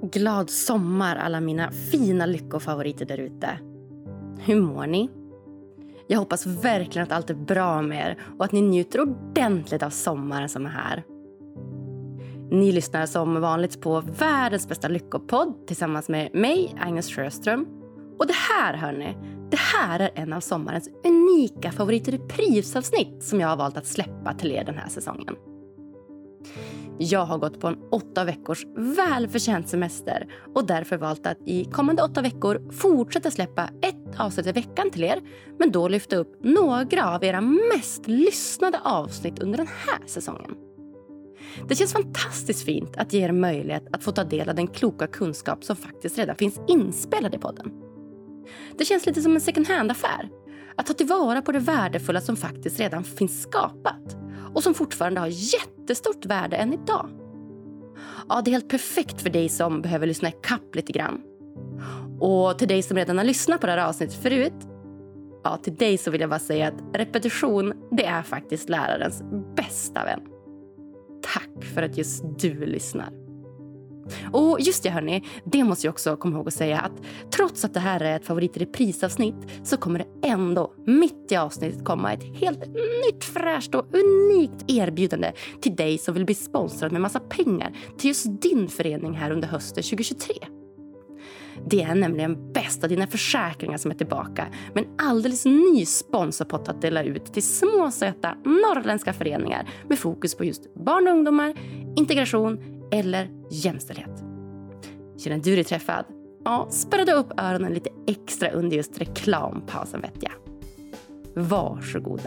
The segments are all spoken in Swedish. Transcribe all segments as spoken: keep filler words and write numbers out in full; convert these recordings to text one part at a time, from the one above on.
Glad sommar alla mina fina lyckofavoriter där ute. Hur mår ni? Jag hoppas verkligen att allt är bra med er och att ni njuter ordentligt av sommaren som är här. Ni lyssnar som vanligt på världens bästa lyckopodd tillsammans med mig, Agnes Sjöström. Och det här, hörni, det här är en av sommarens unika favoritreprisavsnitt som jag har valt att släppa till er den här säsongen. Jag har gått på en åtta veckors välförtjänt semester och därför valt att i kommande åtta veckor fortsätta släppa ett avsnitt i veckan till er, men då lyfta upp några av era mest lyssnade avsnitt under den här säsongen. Det känns fantastiskt fint att ge er möjlighet att få ta del av den kloka kunskap som faktiskt redan finns inspelad i podden. Det känns lite som en second hand-affär. Att ta tillvara på det värdefulla som faktiskt redan finns skapat och som fortfarande har jättestort värde än idag. Ja, det är helt perfekt för dig som behöver lyssna i kapp lite grann. Och till dig som redan har lyssnat på det här avsnittet förut, ja, till dig så vill jag bara säga att repetition, det är faktiskt lärarens bästa vän. Tack för att just du lyssnar. Och just det, hörni, det måste jag också komma ihåg att säga att trots att det här är ett favoritreprisavsnitt så kommer det ändå mitt i avsnittet komma ett helt nytt, fräscht och unikt erbjudande till dig som vill bli sponsrad med massa pengar till just din förening här under hösten tjugohundratjugotre. Det är nämligen bästa dina försäkringar som är tillbaka med en alldeles ny sponsorpott att dela ut till små söta norrländska föreningar med fokus på just barn och ungdomar, integration eller jämställdhet. Känner du dig träffad? Ja, spärrade upp öronen lite extra under just reklampausen, vet jag. Varsågoda.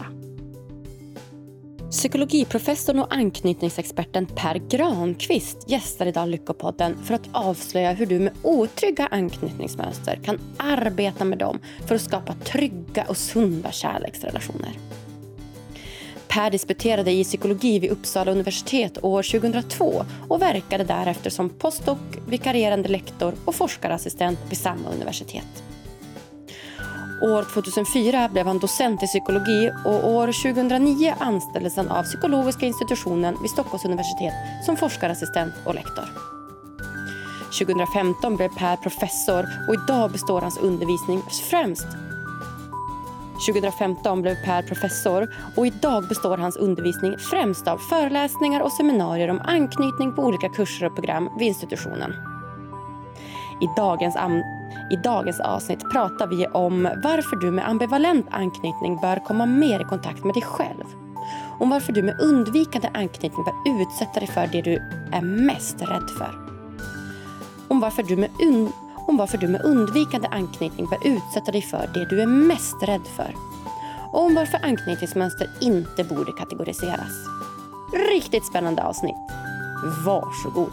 Psykologiprofessorn och anknytningsexperten Per Granqvist gästar idag Lyckopodden för att avslöja hur du med otrygga anknytningsmönster kan arbeta med dem för att skapa trygga och sunda kärleksrelationer. Per disputerade i psykologi vid Uppsala universitet år tjugohundratvå och verkade därefter som postdoc, vikarierande lektor och forskarassistent vid samma universitet. År tjugohundrafyra blev han docent i psykologi och år tjugohundranio anställdes han av psykologiska institutionen vid Stockholms universitet som forskarassistent och lektor. tjugohundrafemton blev Per professor och idag består hans undervisning främst tjugohundrafemton blev Per professor och idag består hans undervisning främst av föreläsningar och seminarier om anknytning på olika kurser och program vid institutionen. I dagens, am- I dagens avsnitt pratar vi om varför du med ambivalent anknytning bör komma mer i kontakt med dig själv. Om varför du med undvikande anknytning bör utsätta dig för det du är mest rädd för. Om varför du med un- om varför du med undvikande anknytning bör utsätta dig för det du är mest rädd för. Och om varför anknytningsmönster inte borde kategoriseras. Riktigt spännande avsnitt. Varsågod.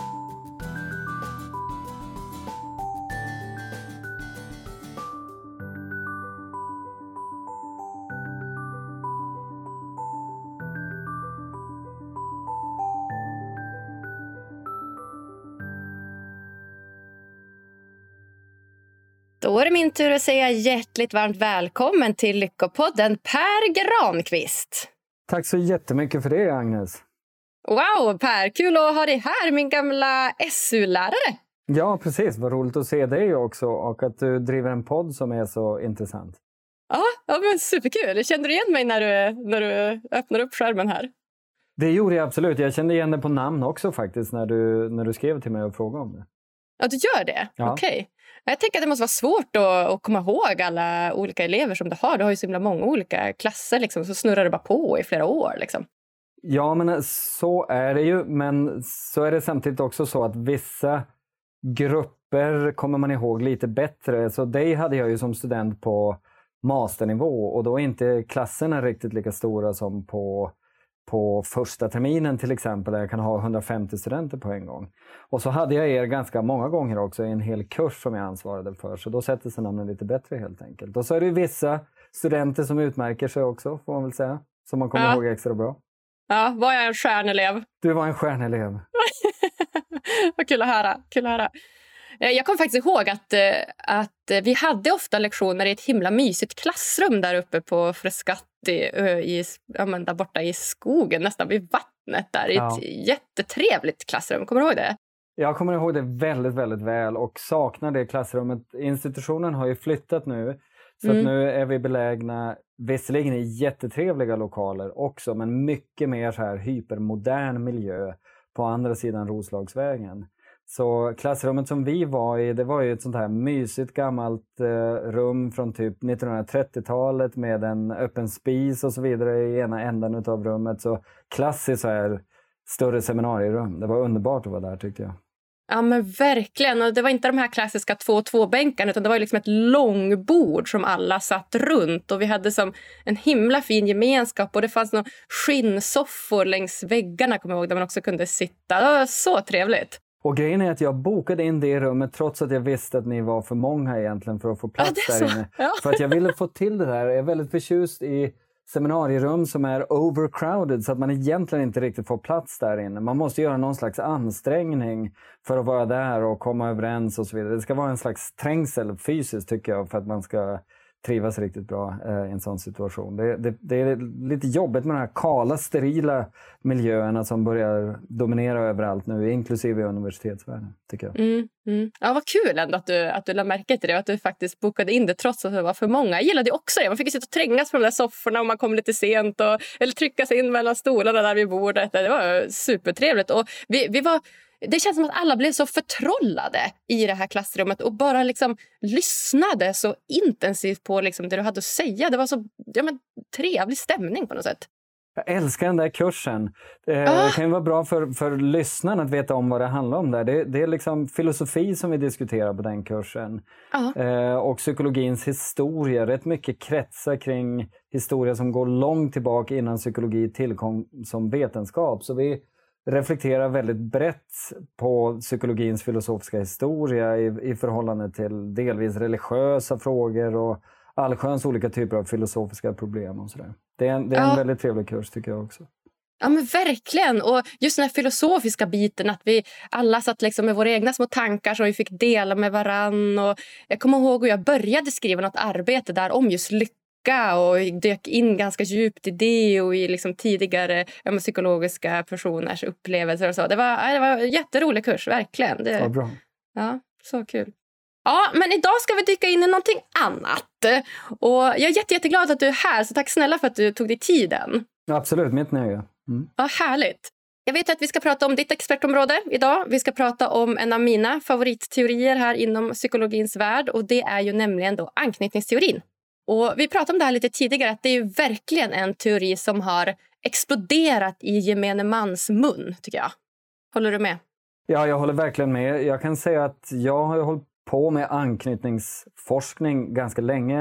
Då är det min tur att säga hjärtligt varmt välkommen till Lyckopodden Per Granqvist. Tack så jättemycket för det, Agnes. Wow, Per, kul att ha dig här, min gamla S U-lärare. Ja, precis. Vad roligt att se dig också och att du driver en podd som är så intressant. Ja, ja men superkul. Kände du igen mig när du, när du öppnar upp skärmen här? Det gjorde jag absolut. Jag kände igen dig på namn också faktiskt när du, när du skrev till mig och frågade om det. Ja, du gör det? Ja. Okej. Okay. Jag tänker att det måste vara svårt att, att komma ihåg alla olika elever som du har. Du har ju så himla många olika klasser liksom, så snurrar det bara på i flera år liksom. Ja, men så är det ju. Men så är det samtidigt också så att vissa grupper kommer man ihåg lite bättre. Så dig hade jag ju som student på masternivå och då är inte klasserna riktigt lika stora som på... på första terminen till exempel, där jag kan ha hundrafemtio studenter på en gång. Och så hade jag er ganska många gånger också i en hel kurs som jag ansvarade för. Så då sätter sig namnen lite bättre helt enkelt. Och så är det vissa studenter som utmärker sig också, får man väl säga. Som man kommer ja. ihåg extra bra. Ja, var jag en stjärnelev? Du var en stjärnelev. Vad kul att höra, kul att höra. Jag kommer faktiskt ihåg att, att vi hade ofta lektioner i ett himla mysigt klassrum där uppe på Frescati, i, ja, men där borta i skogen, nästan vid vattnet där. Ja. I ett jättetrevligt klassrum, kommer du ihåg det? Jag kommer ihåg det väldigt, väldigt väl och saknar det klassrummet. Institutionen har ju flyttat nu. Så mm. att nu är vi belägna, visserligen i jättetrevliga lokaler också, men mycket mer så här hypermodern miljö på andra sidan Roslagsvägen. Så klassrummet som vi var i, det var ju ett sånt här mysigt gammalt eh, rum från typ nittonhundratrettiotalet med en öppen spis och så vidare i ena änden av rummet. Så klassiskt så här större seminarierum. Det var underbart att vara där, tyckte jag. Ja, men verkligen. Och det var inte de här klassiska två och två-bänkarna, utan det var liksom ett långbord som alla satt runt. Och vi hade som en himla fin gemenskap. Och det fanns några skinnsoffor längs väggarna, kommer jag ihåg, där man också kunde sitta. Det var så trevligt. Och grejen är att jag bokade in det rummet trots att jag visste att ni var för många egentligen för att få plats ja, där inne. Ja. För att jag ville få till det där. Jag är väldigt förtjust i seminarierum som är overcrowded så att man egentligen inte riktigt får plats där inne. Man måste göra någon slags ansträngning för att vara där och komma överens och så vidare. Det ska vara en slags trängsel fysiskt, tycker jag, för att man ska trivas riktigt bra eh, i en sån situation. Det, det, det är lite jobbigt med de här kala, sterila miljöerna som börjar dominera överallt nu, inklusive universitetsvärlden, tycker jag. Mm, mm. Ja, vad kul ändå att du, att du lade märke till det, att du faktiskt bokade in det trots att det var för många. Jag gillade också det. Man fick ju sitta och trängas på de där sofforna och man kom lite sent och, eller trycka sig in mellan stolarna där vid bordet. Det var supertrevligt. Och vi, vi var... Det känns som att alla blev så förtrollade i det här klassrummet och bara liksom lyssnade så intensivt på liksom det du hade att säga. Det var så ja, men, trevlig stämning på något sätt. Jag älskar den där kursen. Det ah. kan ju vara bra för, för lyssnarna att veta om vad det handlar om där. Det, det är liksom filosofi som vi diskuterar på den kursen. Ah. Eh, och psykologins historia. Rätt mycket kretsar kring historia som går långt tillbaka innan psykologi tillkom som vetenskap. Så vi reflekterar väldigt brett på psykologins filosofiska historia i, i förhållande till delvis religiösa frågor och allsköns olika typer av filosofiska problem och sådär. Det är en, det är en ja. väldigt trevlig kurs, tycker jag också. Ja, men verkligen. Och just den här filosofiska biten, att vi alla satt liksom med våra egna små tankar som vi fick dela med varann. Och jag kommer ihåg att jag började skriva något arbete där om just lycka och dök in ganska djupt i det och i liksom tidigare ja, psykologiska personers upplevelser och så. Det var, det var en jätterolig kurs, verkligen. Det, ja, bra. Ja, så kul. Ja, men idag ska vi dyka in i någonting annat. Och jag är jätte, jätteglad att du är här, så tack snälla för att du tog dig tiden. Ja, absolut, mitt nöje. Mm. Ja, härligt. Jag vet att vi ska prata om ditt expertområde idag. Vi ska prata om en av mina favoritteorier här inom psykologins värld, och det är ju nämligen då anknytningsteorin. Och vi pratade om det här lite tidigare, att det är ju verkligen en teori som har exploderat i gemene mans mun, tycker jag. Håller du med? Ja, jag håller verkligen med. Jag kan säga att jag har hållit på med anknytningsforskning ganska länge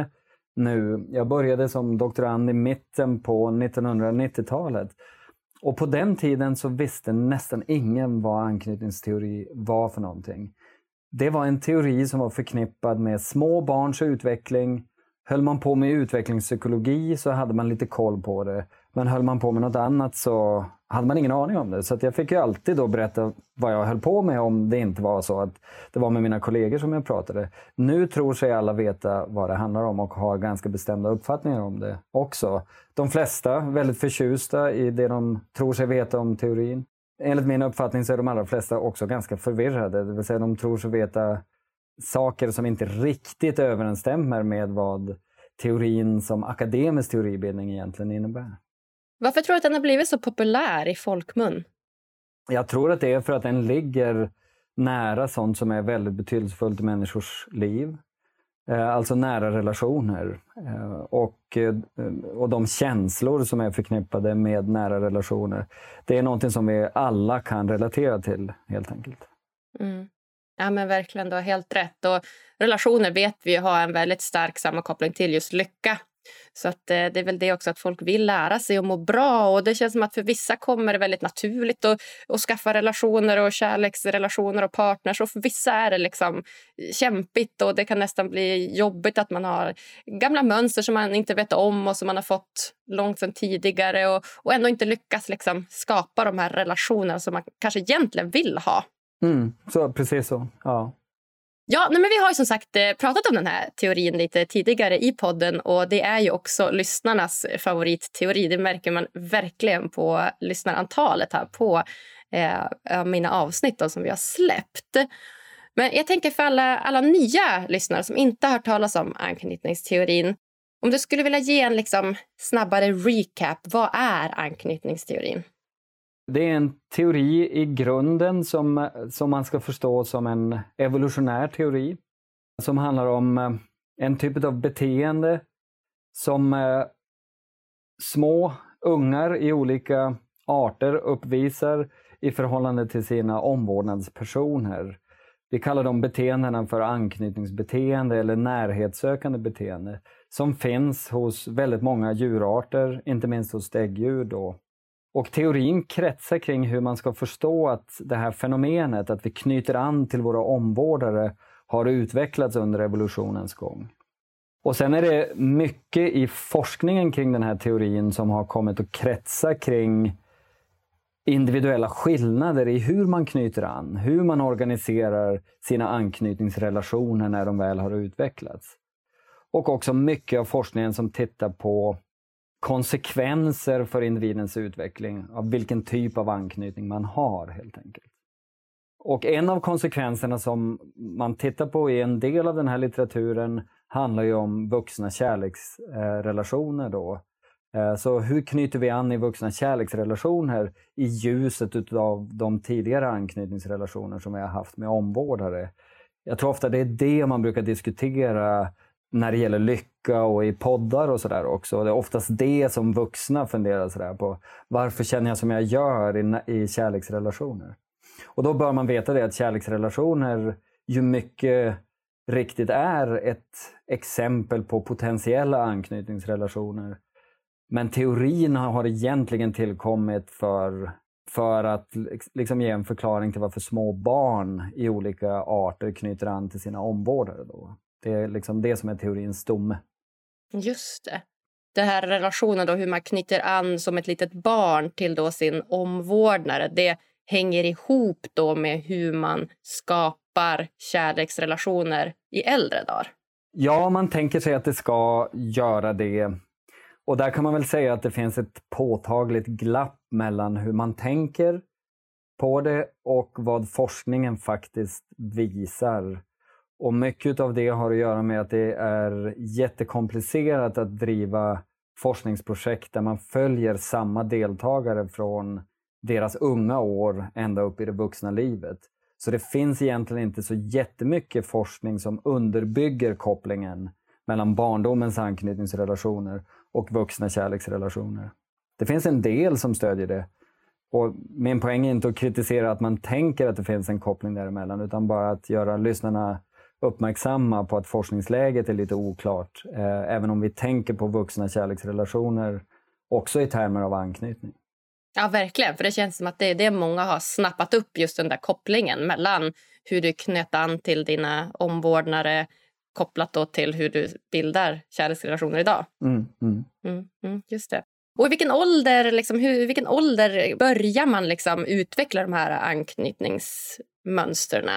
nu. Jag började som doktorand i mitten på nittonhundranittiotalet. Och på den tiden så visste nästan ingen vad anknytningsteori var för någonting. Det var en teori som var förknippad med små barns utveckling. Höll man på med utvecklingspsykologi så hade man lite koll på det. Men höll man på med något annat så hade man ingen aning om det. Så att jag fick ju alltid då berätta vad jag höll på med om det inte var så att det var med mina kollegor som jag pratade. Nu tror sig alla veta vad det handlar om och har ganska bestämda uppfattningar om det också. De flesta väldigt förtjusta i det de tror sig veta om teorin. Enligt min uppfattning så är de allra flesta också ganska förvirrade. Det vill säga de tror sig veta saker som inte riktigt överensstämmer med vad teorin som akademisk teoribildning egentligen innebär. Varför tror du att den har blivit så populär i folkmun? Jag tror att det är för att den ligger nära sånt som är väldigt betydelsefullt i människors liv. Alltså nära relationer och, och de känslor som är förknippade med nära relationer. Det är någonting som vi alla kan relatera till, helt enkelt. Mm. Ja, men verkligen, du har helt rätt. Och relationer vet vi har en väldigt stark sammankoppling till just lycka. Så att, eh, det är väl det också, att folk vill lära sig att må bra. Och det känns som att för vissa kommer det väldigt naturligt att, att skaffa relationer och kärleksrelationer och partners. Och för vissa är det liksom kämpigt och det kan nästan bli jobbigt att man har gamla mönster som man inte vet om och som man har fått långt sedan tidigare. Och, och ändå inte lyckas liksom skapa de här relationerna som man kanske egentligen vill ha. Mm, så, precis så, ja. Ja, nej, men vi har ju som sagt pratat om den här teorin lite tidigare i podden, och det är ju också lyssnarnas favoritteori. Det märker man verkligen på lyssnarantalet här på eh, mina avsnitt då, som vi har släppt. Men jag tänker för alla, alla nya lyssnare som inte har hört talas om anknytningsteorin. Om du skulle vilja ge en liksom snabbare recap, vad är anknytningsteorin? Det är en teori i grunden som, som man ska förstå som en evolutionär teori. Som handlar om en typ av beteende som eh, små ungar i olika arter uppvisar i förhållande till sina omvårdnadspersoner. Vi kallar de beteendena för anknytningsbeteende eller närhetssökande beteende som finns hos väldigt många djurarter, inte minst hos däggdjur då. Och teorin kretsar kring hur man ska förstå att det här fenomenet, att vi knyter an till våra omvårdare, har utvecklats under evolutionens gång. Och sen är det mycket i forskningen kring den här teorin som har kommit att kretsa kring individuella skillnader i hur man knyter an, hur man organiserar sina anknytningsrelationer när de väl har utvecklats. Och också mycket av forskningen som tittar på konsekvenser för individens utveckling av vilken typ av anknytning man har helt enkelt. Och en av konsekvenserna som man tittar på i en del av den här litteraturen handlar ju om vuxna kärleksrelationer då. Så hur knyter vi an i vuxna kärleksrelationer i ljuset av de tidigare anknytningsrelationer som vi har haft med omvårdare? Jag tror ofta det är det man brukar diskutera när det gäller lycka och i poddar och sådär också. Det är oftast det som vuxna funderar sådär på. Varför känner jag som jag gör i, i kärleksrelationer? Och då bör man veta det att kärleksrelationer ju mycket riktigt är ett exempel på potentiella anknytningsrelationer. Men teorin har egentligen tillkommit för, för att liksom ge en förklaring till varför små barn i olika arter knyter an till sina omvårdare då. Det är liksom det som är teorins stomme. Just det. Det här relationen då, hur man knyter an som ett litet barn till då sin omvårdnare, det hänger ihop då med hur man skapar kärleksrelationer i äldre dagar. Ja, man tänker sig att det ska göra det. Och där kan man väl säga att det finns ett påtagligt glapp mellan hur man tänker på det och vad forskningen faktiskt visar. Och mycket av det har att göra med att det är jättekomplicerat att driva forskningsprojekt där man följer samma deltagare från deras unga år ända upp i det vuxna livet. Så det finns egentligen inte så jättemycket forskning som underbygger kopplingen mellan barndomens anknytningsrelationer och vuxna kärleksrelationer. Det finns en del som stödjer det. Och min poäng är inte att kritisera att man tänker att det finns en koppling däremellan, utan bara att göra lyssnarna uppmärksamma på att forskningsläget är lite oklart. Eh, även om vi tänker på vuxna kärleksrelationer också i termer av anknytning. Ja, verkligen. För det känns som att det är det många har snappat upp, just den där kopplingen mellan hur du knöt an till dina omvårdnare kopplat då till hur du bildar kärleksrelationer idag. Mm, mm. Mm, mm, just det. Och i vilken ålder, liksom, hur, vilken ålder börjar man liksom utveckla de här anknytningsmönsterna?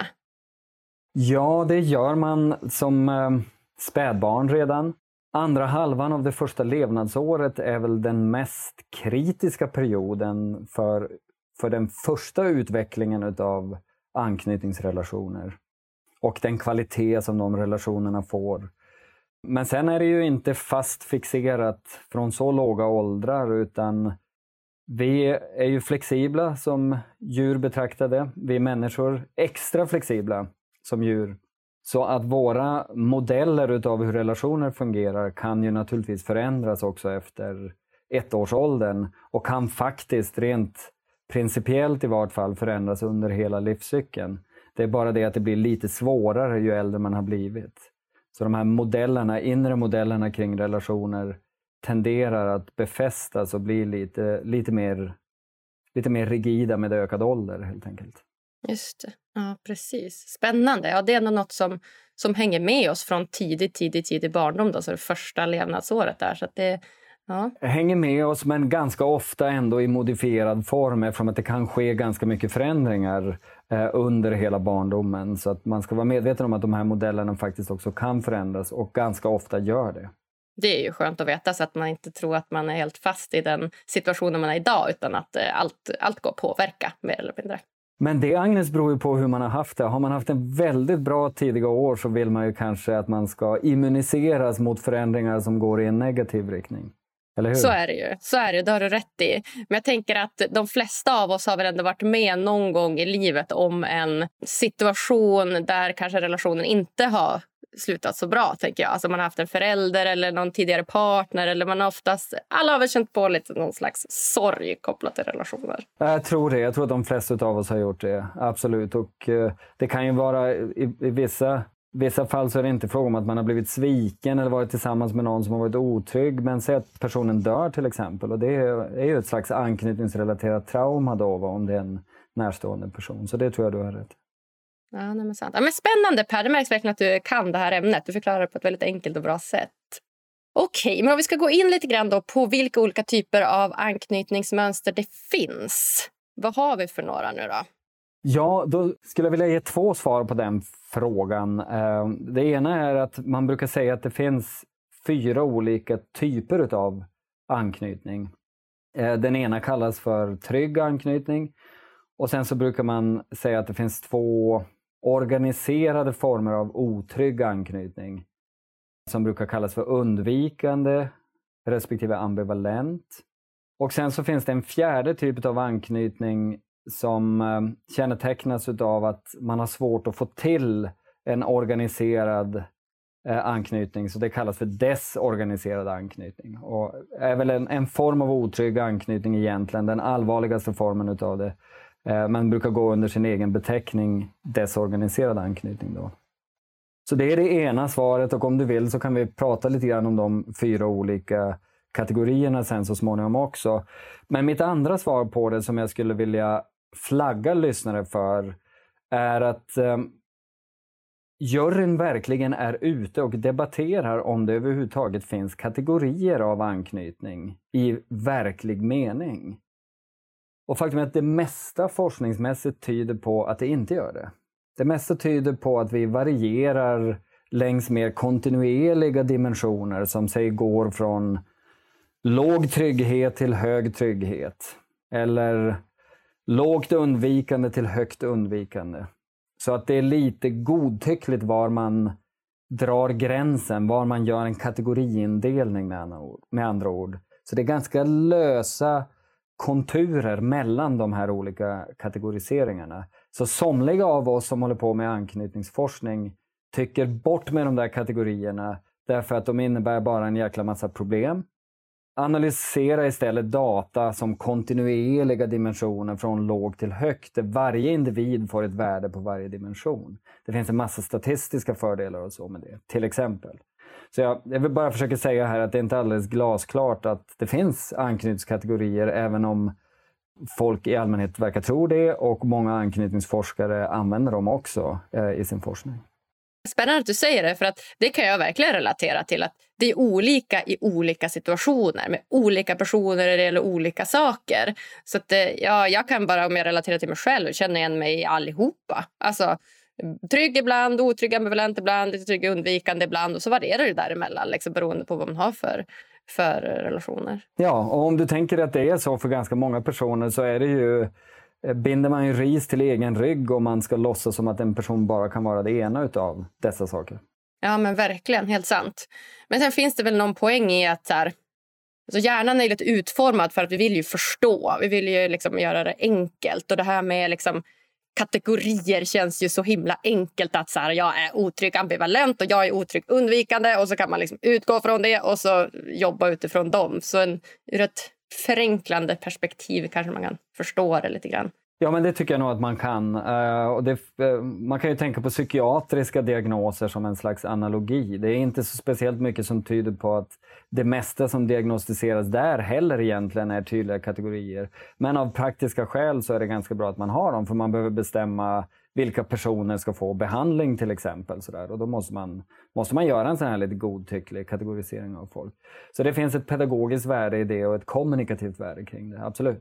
Ja, det gör man som eh, spädbarn redan. Andra halvan av det första levnadsåret är väl den mest kritiska perioden för, för den första utvecklingen av anknytningsrelationer. Och den kvalitet som de relationerna får. Men sen är det ju inte fast fixerat från så låga åldrar, utan vi är ju flexibla som djur betraktade. Vi är människor extra flexibla som djur. Så att våra modeller utav hur relationer fungerar kan ju naturligtvis förändras också efter ettårsåldern. Och kan faktiskt rent principiellt i vart fall förändras under hela livscykeln. Det är bara det att det blir lite svårare ju äldre man har blivit. Så de här modellerna, inre modellerna kring relationer tenderar att befästas och bli lite, lite, mer, lite mer rigida med ökad ålder helt enkelt. Just det, ja precis. Spännande. Ja, det är ändå något som, som hänger med oss från tidigt, tidigt, tidigt barndom då, så det första levnadsåret där. Så att det, ja. Hänger med oss, men ganska ofta ändå i modifierad form, eftersom att det kan ske ganska mycket förändringar eh, under hela barndomen. Så att man ska vara medveten om att de här modellerna faktiskt också kan förändras och ganska ofta gör det. Det är ju skönt att veta så att man inte tror att man är helt fast i den situationen man är idag utan att allt, allt går att påverka mer eller mindre. Men det, Agnes, beror ju på hur man har haft det. Har man haft en väldigt bra tidiga år så vill man ju kanske att man ska immuniseras mot förändringar som går i en negativ riktning. Eller hur? Så är det ju. Så är det, det har du rätt i. Men jag tänker att de flesta av oss har väl ändå varit med någon gång i livet om en situation där kanske relationen inte har slutat så bra, tänker jag. Alltså man har haft en förälder eller någon tidigare partner eller man har oftast, alla har väl känt på lite någon slags sorg kopplat till relationer. Jag tror det. Jag tror att de flesta av oss har gjort det. Absolut. Och eh, det kan ju vara i, i vissa vissa fall så är det inte fråga om att man har blivit sviken eller varit tillsammans med någon som har varit otrygg. Men säg att personen dör till exempel. Och det är ju ett slags anknytningsrelaterat trauma då, om det är en närstående person. Så det tror jag du har rätt. Ja, nej, men sant. Ja, men spännande, Per. Det märks verkligen att du kan det här ämnet. Du förklarar det på ett väldigt enkelt och bra sätt. Okej, men om vi ska gå in lite grann då på vilka olika typer av anknytningsmönster det finns. Vad har vi för några nu då? Ja, då skulle jag vilja ge två svar på den frågan. Det ena är att man brukar säga att det finns fyra olika typer av anknytning. Den ena kallas för trygg anknytning. Och sen så brukar man säga att det finns två organiserade former av otrygg anknytning. Som brukar kallas för undvikande respektive ambivalent. Och sen så finns det en fjärde typ av anknytning som eh, kännetecknas av att man har svårt att få till en organiserad eh, anknytning. Så det kallas för desorganiserad anknytning. Och är väl en, en form av otrygg anknytning egentligen, den allvarligaste formen utav det. Eh, man brukar gå under sin egen beteckning desorganiserad anknytning då. Så det är det ena svaret, och om du vill så kan vi prata lite grann om de fyra olika kategorierna sen så småningom också. Men mitt andra svar på det som jag skulle vilja flagga lyssnare för är att eh, juryn verkligen är ute och debatterar om det överhuvudtaget finns kategorier av anknytning i verklig mening. Och faktum är att det mesta forskningsmässigt tyder på att det inte gör det. Det mesta tyder på att vi varierar längs mer kontinuerliga dimensioner som säg går från låg trygghet till hög trygghet. Eller lågt undvikande till högt undvikande. Så att det är lite godtyckligt var man drar gränsen, var man gör en kategoriindelning med andra ord. Med andra ord. Så det är ganska lösa konturer mellan de här olika kategoriseringarna. Så somliga av oss som håller på med anknytningsforskning tycker bort med de där kategorierna därför att de innebär bara en jäkla massa problem. Analysera istället data som kontinuerliga dimensioner från låg till högt, där varje individ får ett värde på varje dimension. Det finns en massa statistiska fördelar och så med det, till exempel. Så jag, jag vill bara försöka säga här att det är inte alldeles glasklart att det finns anknytningskategorier, även om folk i allmänhet verkar tro det, och många anknytningsforskare använder dem också eh, i sin forskning. Spännande att du säger det, för att det kan jag verkligen relatera till, att det är olika i olika situationer med olika personer eller olika saker. Så att ja, jag kan bara, om jag relaterar till mig själv, känna igen mig allihopa. Alltså trygg ibland, otrygg ambivalent ibland, lite trygg undvikande ibland, och så varierar det däremellan liksom, beroende på vad man har för, för relationer. Ja, och om du tänker att det är så för ganska många personer så är det ju, binder man ju ris till egen rygg om man ska låtsas som att en person bara kan vara det ena utav dessa saker. Ja, men verkligen, helt sant. Men sen finns det väl någon poäng i att så här, alltså hjärnan är lite utformad för att vi vill ju förstå. Vi vill ju liksom göra det enkelt. Och det här med liksom kategorier känns ju så himla enkelt, att så här, jag är otrygg ambivalent och jag är otrygg undvikande, och så kan man liksom utgå från det och så jobba utifrån dem. Så en, ur ett förenklande perspektiv kanske man kan förstå det lite grann. Ja, men det tycker jag nog att man kan. Uh, och det, uh, man kan ju tänka på psykiatriska diagnoser som en slags analogi. Det är inte så speciellt mycket som tyder på att det mesta som diagnostiseras där heller egentligen är tydliga kategorier. Men av praktiska skäl så är det ganska bra att man har dem, för man behöver bestämma vilka personer ska få behandling till exempel. Sådär. Och då måste man, måste man göra en sån här lite godtycklig kategorisering av folk. Så det finns ett pedagogiskt värde i det och ett kommunikativt värde kring det, absolut.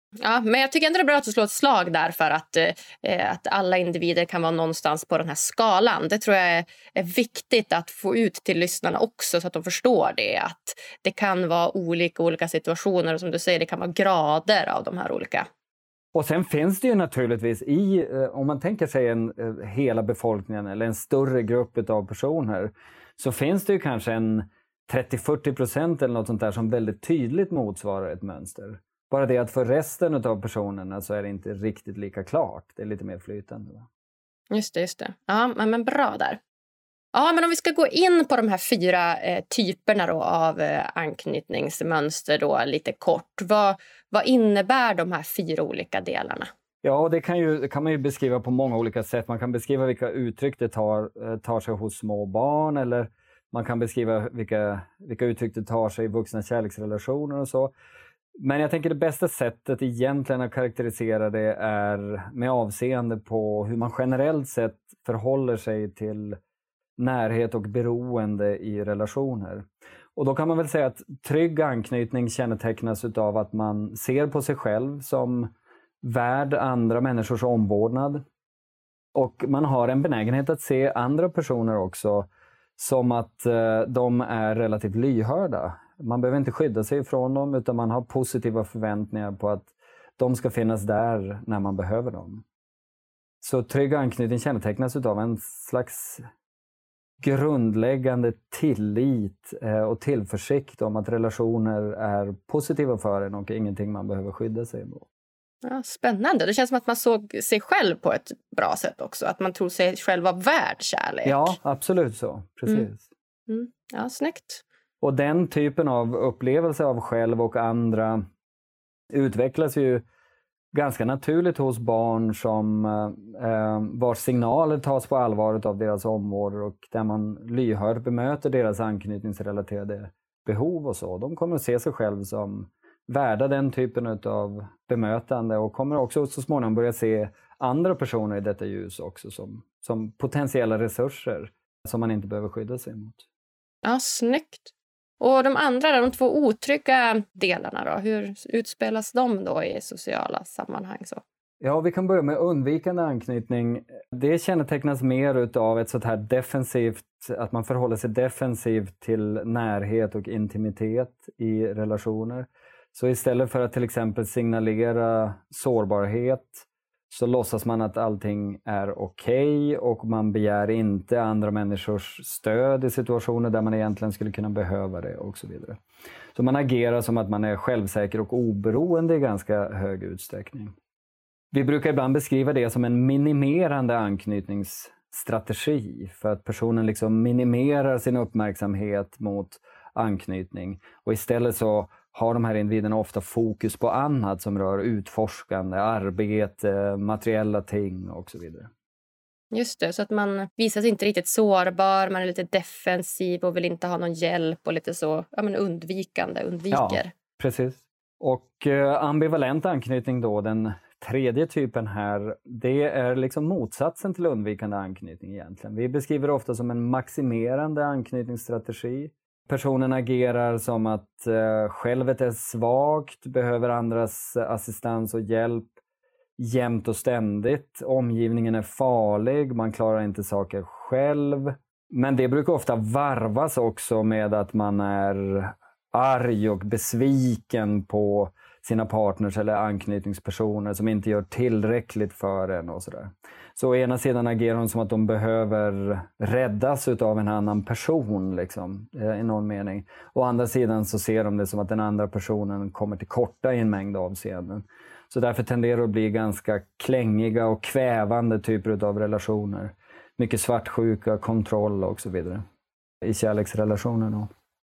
Ja, men jag tycker ändå det är bra att du slår ett slag där för att, eh, att alla individer kan vara någonstans på den här skalan. Det tror jag är, är viktigt att få ut till lyssnarna också så att de förstår det. Att det kan vara olika olika situationer och som du säger, det kan vara grader av de här olika. Och sen finns det ju naturligtvis i, om man tänker sig en, hela befolkningen eller en större grupp av personer, så finns det ju kanske en trettio till fyrtio procent eller något sånt där som väldigt tydligt motsvarar ett mönster. Bara det att för resten av personerna så är det inte riktigt lika klart. Det är lite mer flytande. Va? Just det, just det. Ja, men, men bra där. Ja, men om vi ska gå in på de här fyra eh, typerna då av eh, anknytningsmönster då lite kort. Vad, vad innebär de här fyra olika delarna? Ja, det kan, ju, det kan man ju beskriva på många olika sätt. Man kan beskriva vilka uttryck det tar, tar sig hos små barn, eller man kan beskriva vilka, vilka uttryck det tar sig i vuxna kärleksrelationer och så. Men jag tänker det bästa sättet egentligen att karaktärisera det är med avseende på hur man generellt sett förhåller sig till närhet och beroende i relationer. Och då kan man väl säga att trygg anknytning kännetecknas av att man ser på sig själv som värd andra människors omvårdnad. Och man har en benägenhet att se andra personer också som att eh, de är relativt lyhörda. Man behöver inte skydda sig ifrån dem, utan man har positiva förväntningar på att de ska finnas där när man behöver dem. Så trygg anknytning kännetecknas av en slags grundläggande tillit och tillförsikt om att relationer är positiva för en och ingenting man behöver skydda sig emot. Ja, spännande. Det känns som att man såg sig själv på ett bra sätt också. Att man tror sig själv vara värd kärlek. Ja, absolut så. Precis. Mm. Mm. Ja, snyggt. Och den typen av upplevelse av själv och andra utvecklas ju ganska naturligt hos barn som eh, vars signaler tas på allvaret av deras omvårdare och där man lyhört bemöter deras anknytningsrelaterade behov och så. De kommer att se sig själv som värda den typen av bemötande och kommer också så småningom börja se andra personer i detta ljus också som, som potentiella resurser som man inte behöver skydda sig mot. Ja, snyggt. Och de andra, de två otrygga delarna då, hur utspelas de då i sociala sammanhang? Så? Ja, vi kan börja med undvikande anknytning. Det kännetecknas mer av ett sånt här defensivt, att man förhåller sig defensivt till närhet och intimitet i relationer. Så istället för att till exempel signalera sårbarhet så låtsas man att allting är okej och man begär inte andra människors stöd i situationer där man egentligen skulle kunna behöva det och så vidare. Så man agerar som att man är självsäker och oberoende i ganska hög utsträckning. Vi brukar ibland beskriva det som en minimerande anknytningsstrategi för att personen liksom minimerar sin uppmärksamhet mot anknytning och istället så har de här individerna ofta fokus på annat som rör utforskande, arbete, materiella ting och så vidare. Just det, så att man visar sig inte riktigt sårbar, man är lite defensiv och vill inte ha någon hjälp och lite så ja, men undvikande, undviker. Ja, precis. Och eh, ambivalent anknytning då, den tredje typen här, det är liksom motsatsen till undvikande anknytning egentligen. Vi beskriver det ofta som en maximerande anknytningsstrategi. Personen agerar som att eh, självet är svagt, behöver andras assistans och hjälp jämt och ständigt. Omgivningen är farlig, man klarar inte saker själv. Men det brukar ofta varvas också med att man är arg och besviken på sina partners eller anknytningspersoner som inte gör tillräckligt för en och sådär. Så å ena sidan agerar de som att de behöver räddas av en annan person liksom, i någon mening. Å andra sidan så ser de det som att den andra personen kommer till korta i en mängd avseenden. Så därför tenderar det att bli ganska klängiga och kvävande typer av relationer. Mycket svartsjuka, kontroll och så vidare. I kärleksrelationer då.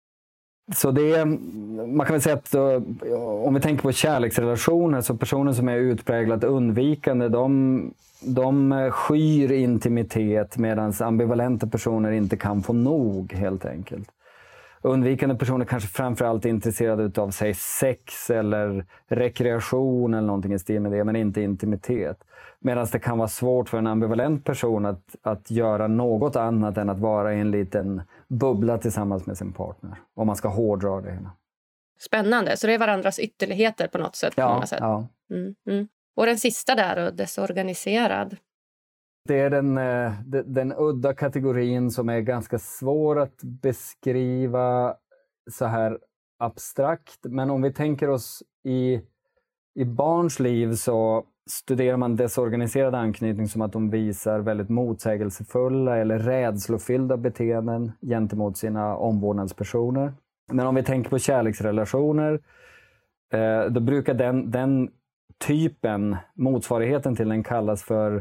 Så det, man kan väl säga att om vi tänker på kärleksrelationer så personer som är utpräglat undvikande, de, de skyr intimitet medan ambivalenta personer inte kan få nog helt enkelt. Undvikande personer kanske framförallt är intresserade av sig sex eller rekreation eller någonting i stil med det, men inte intimitet. Medan det kan vara svårt för en ambivalent person att, att göra något annat än att vara i en liten bubbla tillsammans med sin partner. Om man ska hårdra det hela. Spännande, så det är varandras ytterligheter på något sätt. Ja, på många sätt. Ja, Mm, mm. Och den sista där då, desorganiserad. Det är den, den, den udda kategorin som är ganska svår att beskriva så här abstrakt. Men om vi tänker oss i, i barns liv så studerar man desorganiserad anknytning som att de visar väldigt motsägelsefulla eller rädslofyllda beteenden gentemot sina omvårdnadspersoner. Men om vi tänker på kärleksrelationer, eh, då brukar den, den typen, motsvarigheten till den kallas för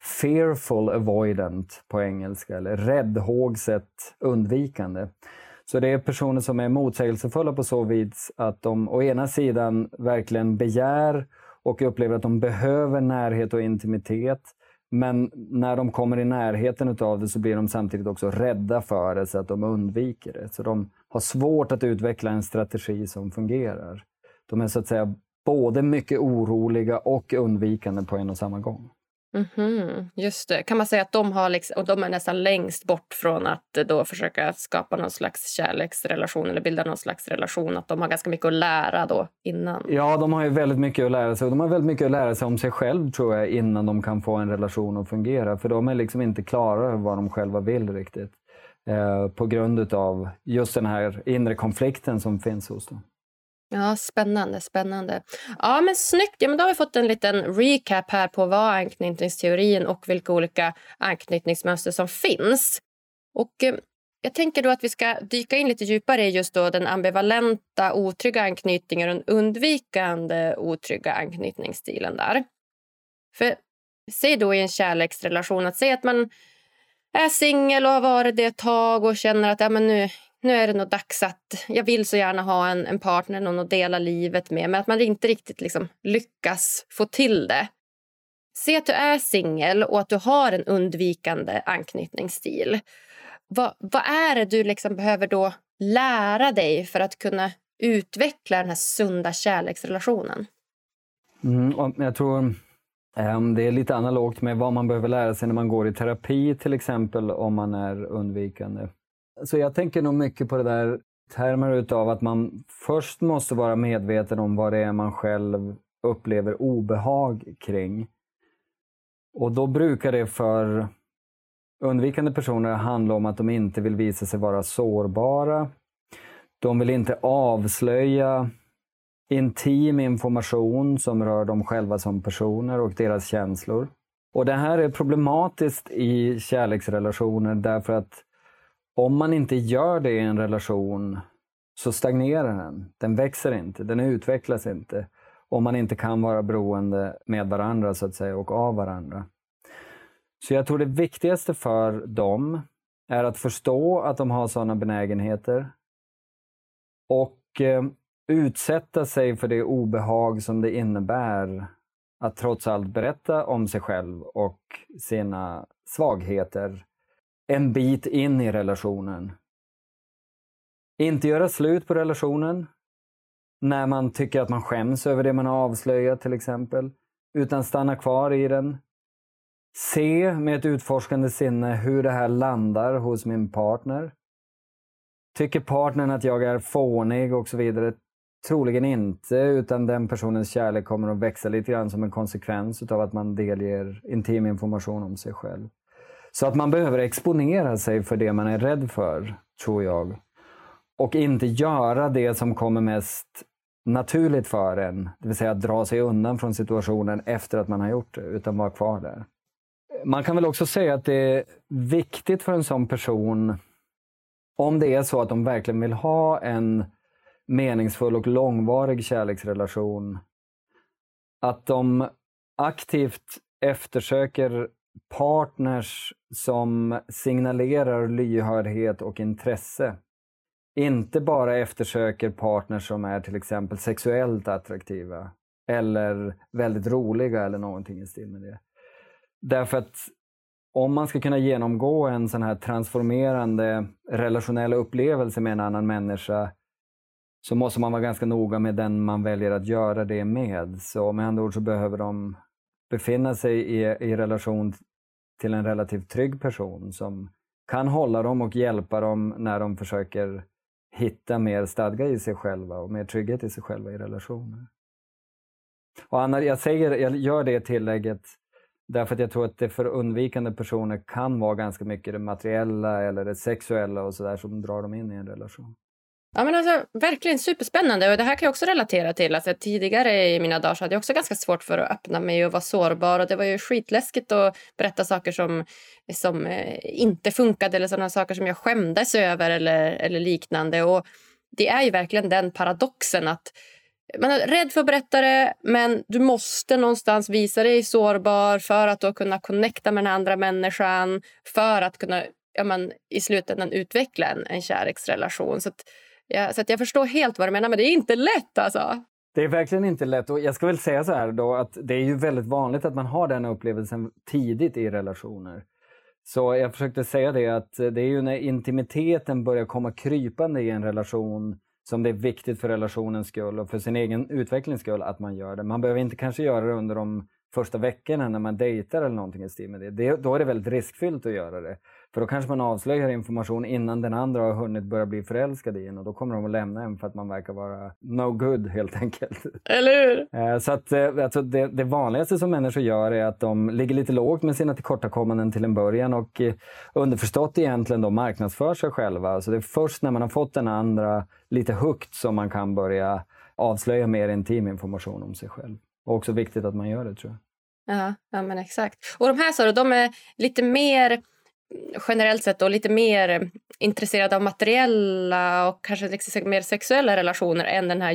fearful avoidant på engelska, eller räddhågset undvikande. Så det är personer som är motsägelsefulla på så vis att de å ena sidan verkligen begär och upplever att de behöver närhet och intimitet. Men när de kommer i närheten utav det så blir de samtidigt också rädda för det så att de undviker det. Så de har svårt att utveckla en strategi som fungerar. De är så att säga både mycket oroliga och undvikande på en och samma gång. Mm-hmm, just det. Kan man säga att de, har liksom, och de är nästan längst bort från att då försöka skapa någon slags kärleksrelation eller bilda någon slags relation, att de har ganska mycket att lära då innan? Ja, de har ju väldigt mycket att lära sig och de har väldigt mycket att lära sig om sig själv tror jag innan de kan få en relation att fungera, för de är liksom inte klara över vad de själva vill riktigt eh, på grund av just den här inre konflikten som finns hos dem. Ja, spännande, spännande. Ja, men snyggt. Ja, men då har vi fått en liten recap här på vad anknytningsteorin och vilka olika anknytningsmönster som finns. Och eh, jag tänker då att vi ska dyka in lite djupare i just då den ambivalenta otrygga anknytningen och den undvikande otrygga anknytningsstilen där. För säg då i en kärleksrelation att säga att man är singel och har varit det ett tag och känner att ja, men nu... Nu är det nog dags att jag vill så gärna ha en, en partner, någon att dela livet med. Men att man inte riktigt liksom lyckas få till det. Se att du är singel och att du har en undvikande anknytningsstil. Vad, vad är det du liksom behöver då lära dig för att kunna utveckla den här sunda kärleksrelationen? Mm, jag tror um, det är lite analogt med vad man behöver lära sig när man går i terapi till exempel om man är undvikande. Så jag tänker nog mycket på det där termer utav att man först måste vara medveten om vad det är man själv upplever obehag kring. Och då brukar det för undvikande personer handla om att de inte vill visa sig vara sårbara. De vill inte avslöja intim information som rör dem själva som personer och deras känslor. Och det här är problematiskt i kärleksrelationer därför att om man inte gör det i en relation så stagnerar den. Den växer inte, den utvecklas inte. Om man inte kan vara beroende med varandra så att säga och av varandra. Så jag tror det viktigaste för dem är att förstå att de har sådana benägenheter. Och eh, utsätta sig för det obehag som det innebär att trots allt berätta om sig själv och sina svagheter en bit in i relationen. Inte göra slut på relationen när man tycker att man skäms över det man har avslöjat till exempel, utan stanna kvar i den. Se med ett utforskande sinne hur det här landar hos min partner. Tycker partnern att jag är fånig och så vidare? Troligen inte, utan den personens kärlek kommer att växa lite grann som en konsekvens av att man delger intim information om sig själv. Så att man behöver exponera sig för det man är rädd för, tror jag. Och inte göra det som kommer mest naturligt för en. Det vill säga att dra sig undan från situationen efter att man har gjort det, utan vara kvar där. Man kan väl också säga att det är viktigt för en sån person, om det är så att de verkligen vill ha en meningsfull och långvarig kärleksrelation, att de aktivt eftersöker partners som signalerar lyhördhet och intresse. Inte bara eftersöker partners som är till exempel sexuellt attraktiva eller väldigt roliga eller någonting i stil med det. Därför att om man ska kunna genomgå en sån här transformerande relationell upplevelse med en annan människa så måste man vara ganska noga med den man väljer att göra det med. Så med andra ord så behöver de befinna sig i, i relation till en relativt trygg person som kan hålla dem och hjälpa dem när de försöker hitta mer stadga i sig själva och mer trygghet i sig själva i relationer. Och Anna, jag, säger, jag gör det tillägget därför att jag tror att det för undvikande personer kan vara ganska mycket det materiella eller det sexuella och sådär som drar dem in i en relation. Ja, men alltså, verkligen superspännande, och det här kan jag också relatera till. Alltså, tidigare i mina dagar så hade jag också ganska svårt för att öppna mig och vara sårbar, och det var ju skitläskigt att berätta saker som, som eh, inte funkade eller sådana saker som jag skämdes över eller, eller liknande. Och det är ju verkligen den paradoxen att man är rädd för att berätta det, men du måste någonstans visa dig sårbar för att då kunna connecta med den andra människan, för att kunna, ja, men, i slutändan utveckla en, en kärleksrelation. Så att, ja, så att jag förstår helt vad du menar, men det är inte lätt alltså. Det är verkligen inte lätt, och jag ska väl säga så här då att det är ju väldigt vanligt att man har den upplevelsen tidigt i relationer. Så jag försökte säga det att det är ju när intimiteten börjar komma krypande i en relation som det är viktigt för relationens skull och för sin egen utvecklings skull att man gör det. Man behöver inte kanske göra det under de första veckorna när man dejtar eller någonting i stil med det. det. Då är det väldigt riskfyllt att göra det. För då kanske man avslöjar information innan den andra har hunnit börja bli förälskad i en, och då kommer de att lämna en för att man verkar vara no good helt enkelt. Eller hur? Så att, alltså det, det vanligaste som människor gör är att de ligger lite lågt med sina tillkortakommanden till en början och underförstått egentligen då marknadsför sig själva. Så det är först när man har fått den andra lite högt som man kan börja avslöja mer intim information om sig själv. Och också viktigt att man gör det, tror jag. Ja, ja men exakt. Och de här så de är lite mer generellt sett och lite mer intresserade av materiella och kanske lite mer sexuella relationer än den här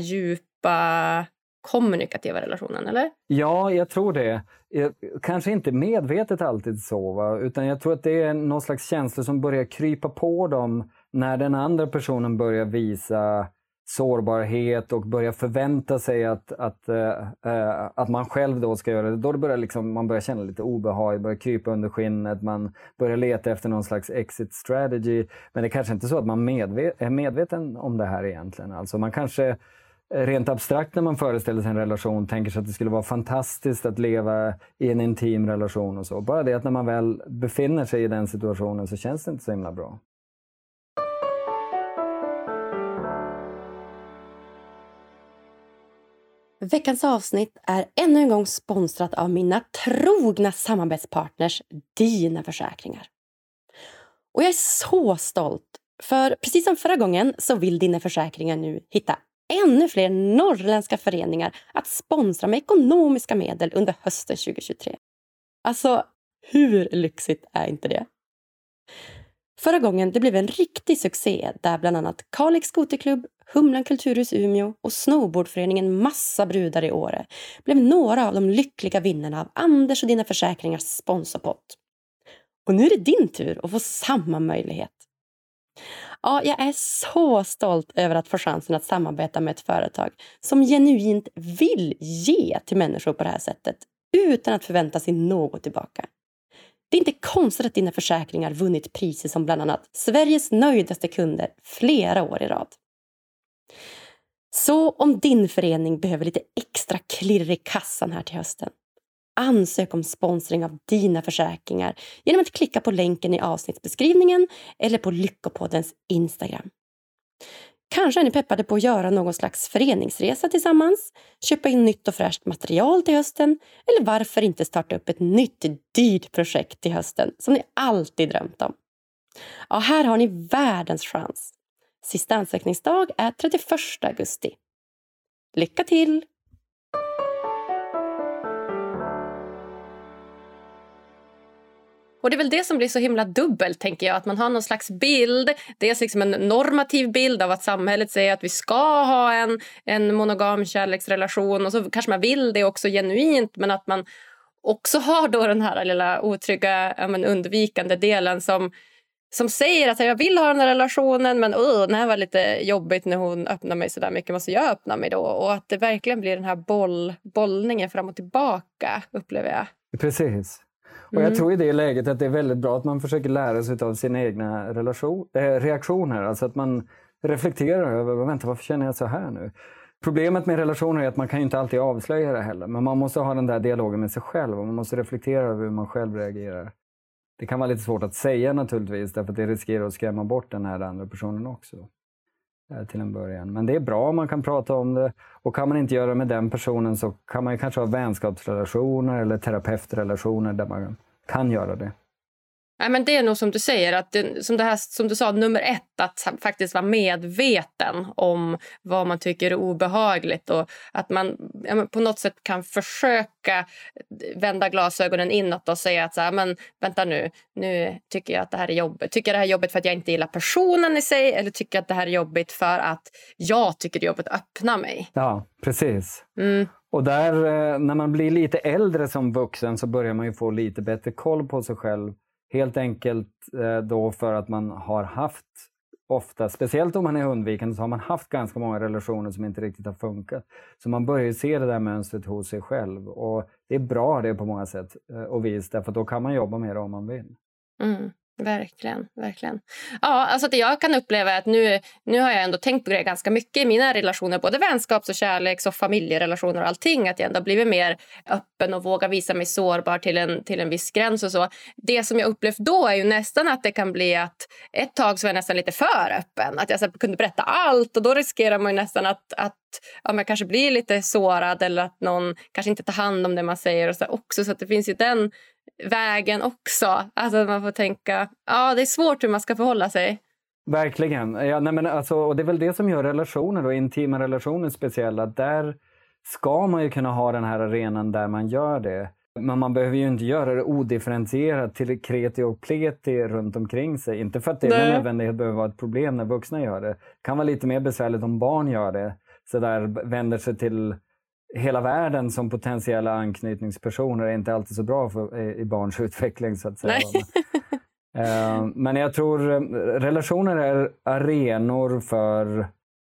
djupa kommunikativa relationen, eller? Ja, jag tror det. Kanske inte medvetet alltid så, va? Utan jag tror att det är någon slags känsla som börjar krypa på dem när den andra personen börjar visa sårbarhet och börjar förvänta sig att, att, äh, att man själv då ska göra det. Då det börjar liksom, man börjar känna lite obehag, börjar krypa under skinnet, man börjar leta efter någon slags exit strategy. Men det är kanske inte så att man medvet- är medveten om det här egentligen. Alltså man kanske rent abstrakt när man föreställer sig en relation tänker sig att det skulle vara fantastiskt att leva i en intim relation och så. Bara det att när man väl befinner sig i den situationen så känns det inte så himla bra. Veckans avsnitt är ännu en gång sponsrat av mina trogna samarbetspartners Dina Försäkringar. Och jag är så stolt, för precis som förra gången så vill Dina Försäkringar nu hitta ännu fler norrländska föreningar att sponsra med ekonomiska medel under hösten tjugohundratjugotre. Alltså, hur lyxigt är inte det? Förra gången det blev en riktig succé där bland annat Kalix Skoterklubb, Humlan Kulturhus Umeå och snowboardföreningen Massa Brudar i Åre blev några av de lyckliga vinnarna av Anders och Dina Försäkringars sponsorpott. Och nu är det din tur att få samma möjlighet. Ja, jag är så stolt över att få chansen att samarbeta med ett företag som genuint vill ge till människor på det här sättet utan att förvänta sig något tillbaka. Det är inte konstigt att Dina Försäkringar vunnit priser som bland annat Sveriges nöjdaste kunder flera år i rad. Så om din förening behöver lite extra klirr i kassan här till hösten, ansök om sponsring av Dina Försäkringar genom att klicka på länken i avsnittsbeskrivningen eller på Lyckopoddens Instagram. Kanske är ni peppade på att göra någon slags föreningsresa tillsammans, köpa in nytt och fräscht material till hösten, eller varför inte starta upp ett nytt dyrt projekt till hösten som ni alltid drömt om. Ja, här har ni världens chans. Sista ansökningsdag är trettioförsta augusti. Lycka till! Och det är väl det som blir så himla dubbelt, tänker jag. Att man har någon slags bild. Dels liksom en normativ bild av att samhället säger att vi ska ha en, en monogam kärleksrelation. Och så kanske man vill det också genuint. Men att man också har då den här lilla otrygga, ja, men undvikande delen som, som säger att jag vill ha den här relationen. Men uh, det här var lite jobbigt när hon öppnar mig så där mycket. Måste jag öppna mig då? Och att det verkligen blir den här boll, bollningen fram och tillbaka, upplever jag. Precis. Och jag mm. tror i det läget att det är väldigt bra att man försöker lära sig av sina egna relation, äh, reaktioner. Alltså att man reflekterar över, vänta, varför känner jag så här nu? Problemet med relationer är att man kan ju inte alltid avslöja det heller. Men man måste ha den där dialogen med sig själv och man måste reflektera över hur man själv reagerar. Det kan vara lite svårt att säga naturligtvis, därför att det riskerar att skrämma bort den här andra personen också. eh, till en början. Men det är bra om man kan prata om det. Och kan man inte göra det med den personen så kan man ju kanske ha vänskapsrelationer eller terapeutrelationer där man kan göra det. Nej, men det är nog som du säger, att det, som, det här, som du sa, nummer ett, att faktiskt vara medveten om vad man tycker är obehagligt och att man ja, på något sätt kan försöka vända glasögonen inåt och säga att så här, men vänta nu, nu tycker jag att det här är jobbigt. Tycker jag det här är jobbigt för att jag inte gillar personen i sig, eller tycker jag att det här är jobbigt för att jag tycker det är jobbigt att öppna mig? Ja, precis. Mm. Och där, när man blir lite äldre som vuxen så börjar man ju få lite bättre koll på sig själv. Helt enkelt då för att man har haft ofta, speciellt om man är undvikande, så har man haft ganska många relationer som inte riktigt har funkat. Så man börjar ju se det där mönstret hos sig själv. Och det är bra det på många sätt och vis, därför då kan man jobba med det om man vill. Mm. Verkligen, verkligen. Ja, alltså det jag kan uppleva är att nu, nu har jag ändå tänkt på det ganska mycket i mina relationer, både vänskaps- och kärleks- och familjerelationer och allting, att jag ändå blivit mer öppen och våga visa mig sårbar till en, till en viss gräns och så. Det som jag upplevt då är ju nästan att det kan bli att ett tag så var jag nästan lite för öppen, att jag så kunde berätta allt, och då riskerar man ju nästan att, att ja, man kanske blir lite sårad eller att någon kanske inte tar hand om det man säger och så också, så att det finns ju den vägen också. Alltså man får tänka, ja det är svårt hur man ska förhålla sig. Verkligen. Ja, nej, men alltså, och det är väl det som gör relationer och intima relationer speciella. Där ska man ju kunna ha den här arenan där man gör det. Men man behöver ju inte göra det odifferentierat till kreti och pleti runt omkring sig. Inte för att det med nödvändighet behöver vara ett problem när vuxna gör det. Det kan vara lite mer besvärligt om barn gör det. Så där vänder sig till hela världen som potentiella anknytningspersoner är inte alltid så bra för, i barns utveckling så att säga. uh, men jag tror relationer är arenor för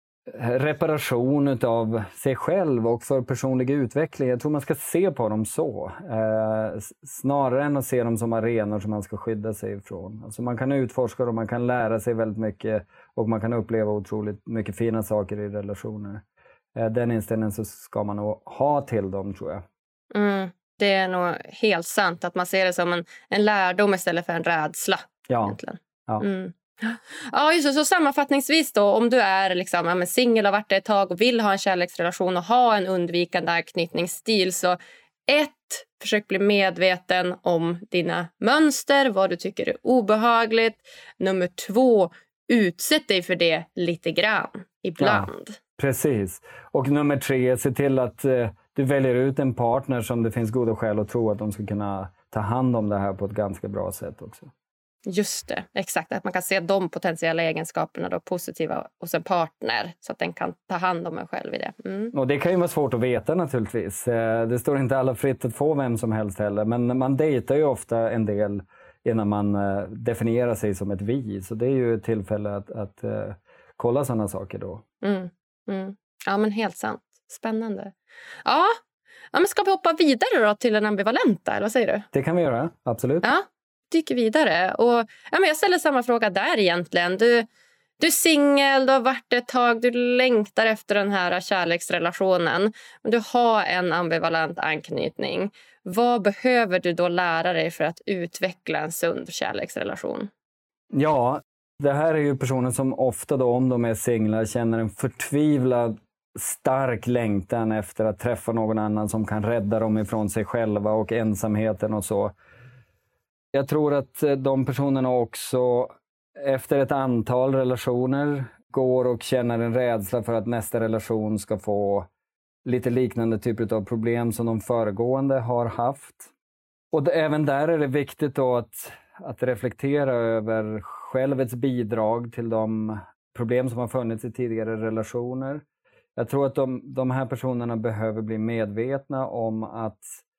reparation av sig själv och för personlig utveckling. Jag tror man ska se på dem så. Uh, snarare än att se dem som arenor som man ska skydda sig ifrån. Alltså man kan utforska dem, man kan lära sig väldigt mycket och man kan uppleva otroligt mycket fina saker i relationer. Den inställningen så ska man nog ha till dem, tror jag. Mm, det är nog helt sant att man ser det som en, en lärdom istället för en rädsla. Ja. Egentligen. Ja. Mm. Ja, just det. Så sammanfattningsvis då, om du är liksom, ja, singel och varit det ett tag och vill ha en kärleksrelation och ha en undvikande anknytningsstil, så ett, försök bli medveten om dina mönster, vad du tycker är obehagligt. Nummer två, utsätt dig för det lite grann, ibland. Ja. Precis. Och nummer tre, se till att eh, du väljer ut en partner som det finns goda skäl att tro att de ska kunna ta hand om det här på ett ganska bra sätt också. Just det, exakt. Att man kan se de potentiella egenskaperna då, positiva hos en partner, så att den kan ta hand om en själv i det. Mm. Och det kan ju vara svårt att veta naturligtvis. Eh, det står inte alla fritt att få vem som helst heller. Men man dejtar ju ofta en del innan man eh, definierar sig som ett vi. Så det är ju ett tillfälle att, att eh, kolla sådana saker då. Mm. Mm. Ja, men helt sant. Spännande. Ja, ja men ska vi hoppa vidare då till den ambivalenta, eller vad säger du? Det kan vi göra, absolut. Ja, dyker vidare. Och, ja, men jag ställer samma fråga där egentligen. Du, du är singel, du har varit ett tag, du längtar efter den här kärleksrelationen. Men du har en ambivalent anknytning. Vad behöver du då lära dig för att utveckla en sund kärleksrelation? Ja, det här är ju personer som ofta då, om de är singlar, känner en förtvivlad stark längtan efter att träffa någon annan som kan rädda dem ifrån sig själva och ensamheten och så. Jag tror att de personerna också efter ett antal relationer går och känner en rädsla för att nästa relation ska få lite liknande typer av problem som de föregående har haft. Och det, även där är det viktigt då att, att reflektera över självets bidrag till de problem som har funnits i tidigare relationer. Jag tror att de, de här personerna behöver bli medvetna om att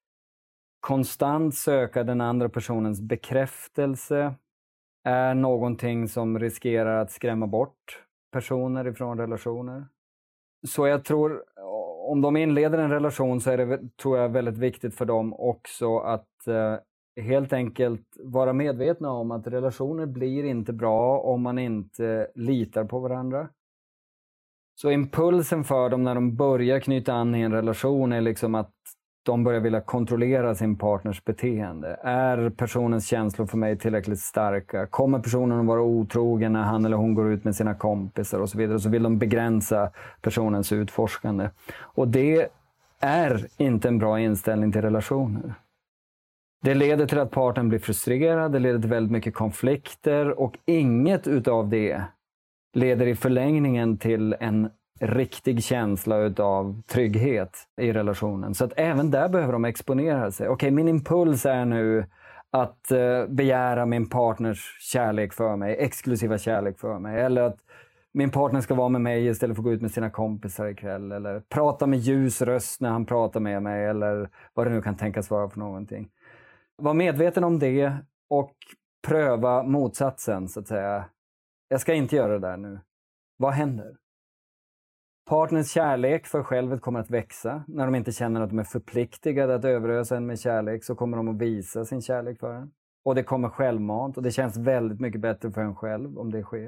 konstant söka den andra personens bekräftelse är någonting som riskerar att skrämma bort personer ifrån relationer. Så jag tror, om de inleder en relation så är det, tror jag, väldigt viktigt för dem också att eh, helt enkelt vara medvetna om att relationer blir inte bra om man inte litar på varandra. Så impulsen för dem när de börjar knyta an i en relation är liksom att de börjar vilja kontrollera sin partners beteende. Är personens känslor för mig tillräckligt starka? Kommer personen att vara otrogen när han eller hon går ut med sina kompisar och så vidare? Så vill de begränsa personens utforskande. Och det är inte en bra inställning till relationer. Det leder till att partnern blir frustrerad, det leder till väldigt mycket konflikter och inget utav det leder i förlängningen till en riktig känsla utav trygghet i relationen. Så att även där behöver de exponera sig. Okej, min impuls är nu att uh, begära min partners kärlek för mig, exklusiva kärlek för mig. Eller att min partner ska vara med mig istället för att gå ut med sina kompisar ikväll. Eller prata med ljus röst när han pratar med mig. Eller vad det nu kan tänkas vara för någonting. Var medveten om det och pröva motsatsen så att säga. Jag ska inte göra det där nu. Vad händer? Partners kärlek för självet kommer att växa. När de inte känner att de är förpliktigade att överösa en med kärlek så kommer de att visa sin kärlek för en. Och det kommer självmant och det känns väldigt mycket bättre för en själv om det sker.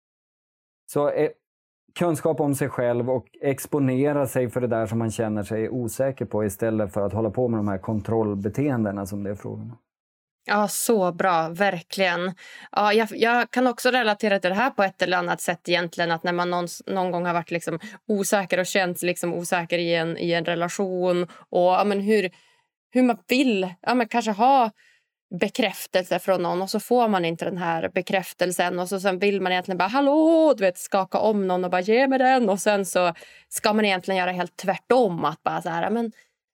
Så eh, kunskap om sig själv och exponera sig för det där som man känner sig osäker på istället för att hålla på med de här kontrollbeteendena som det är frågan om. Ja, så bra, verkligen. Ja, jag, jag kan också relatera till det här på ett eller annat sätt egentligen. Att när man någon, någon gång har varit liksom osäker och känt liksom osäker i en, i en relation. Och ja, men hur, hur man vill ja, men kanske ha bekräftelse från någon. Och så får man inte den här bekräftelsen. Och så sen vill man egentligen bara, hallå, du vet, skaka om någon och bara ge mig den. Och sen så ska man egentligen göra helt tvärtom. Att bara så här, men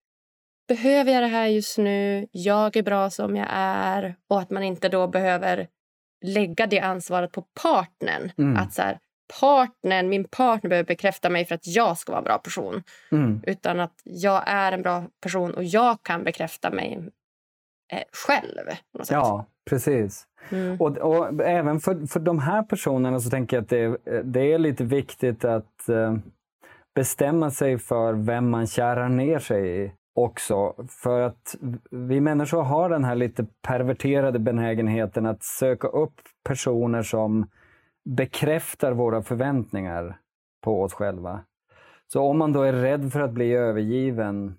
behöver jag det här just nu? Jag är bra som jag är. Och att man inte då behöver lägga det ansvaret på partnern. Mm. Att så här, partnern, min partner behöver bekräfta mig för att jag ska vara en bra person. Mm. Utan att jag är en bra person och jag kan bekräfta mig eh, själv. Ja, precis. Mm. Och, och även för, för de här personerna så tänker jag att det, det är lite viktigt att eh, bestämma sig för vem man kärar ner sig i. Också för att vi människor har den här lite perverterade benägenheten att söka upp personer som bekräftar våra förväntningar på oss själva. Så om man då är rädd för att bli övergiven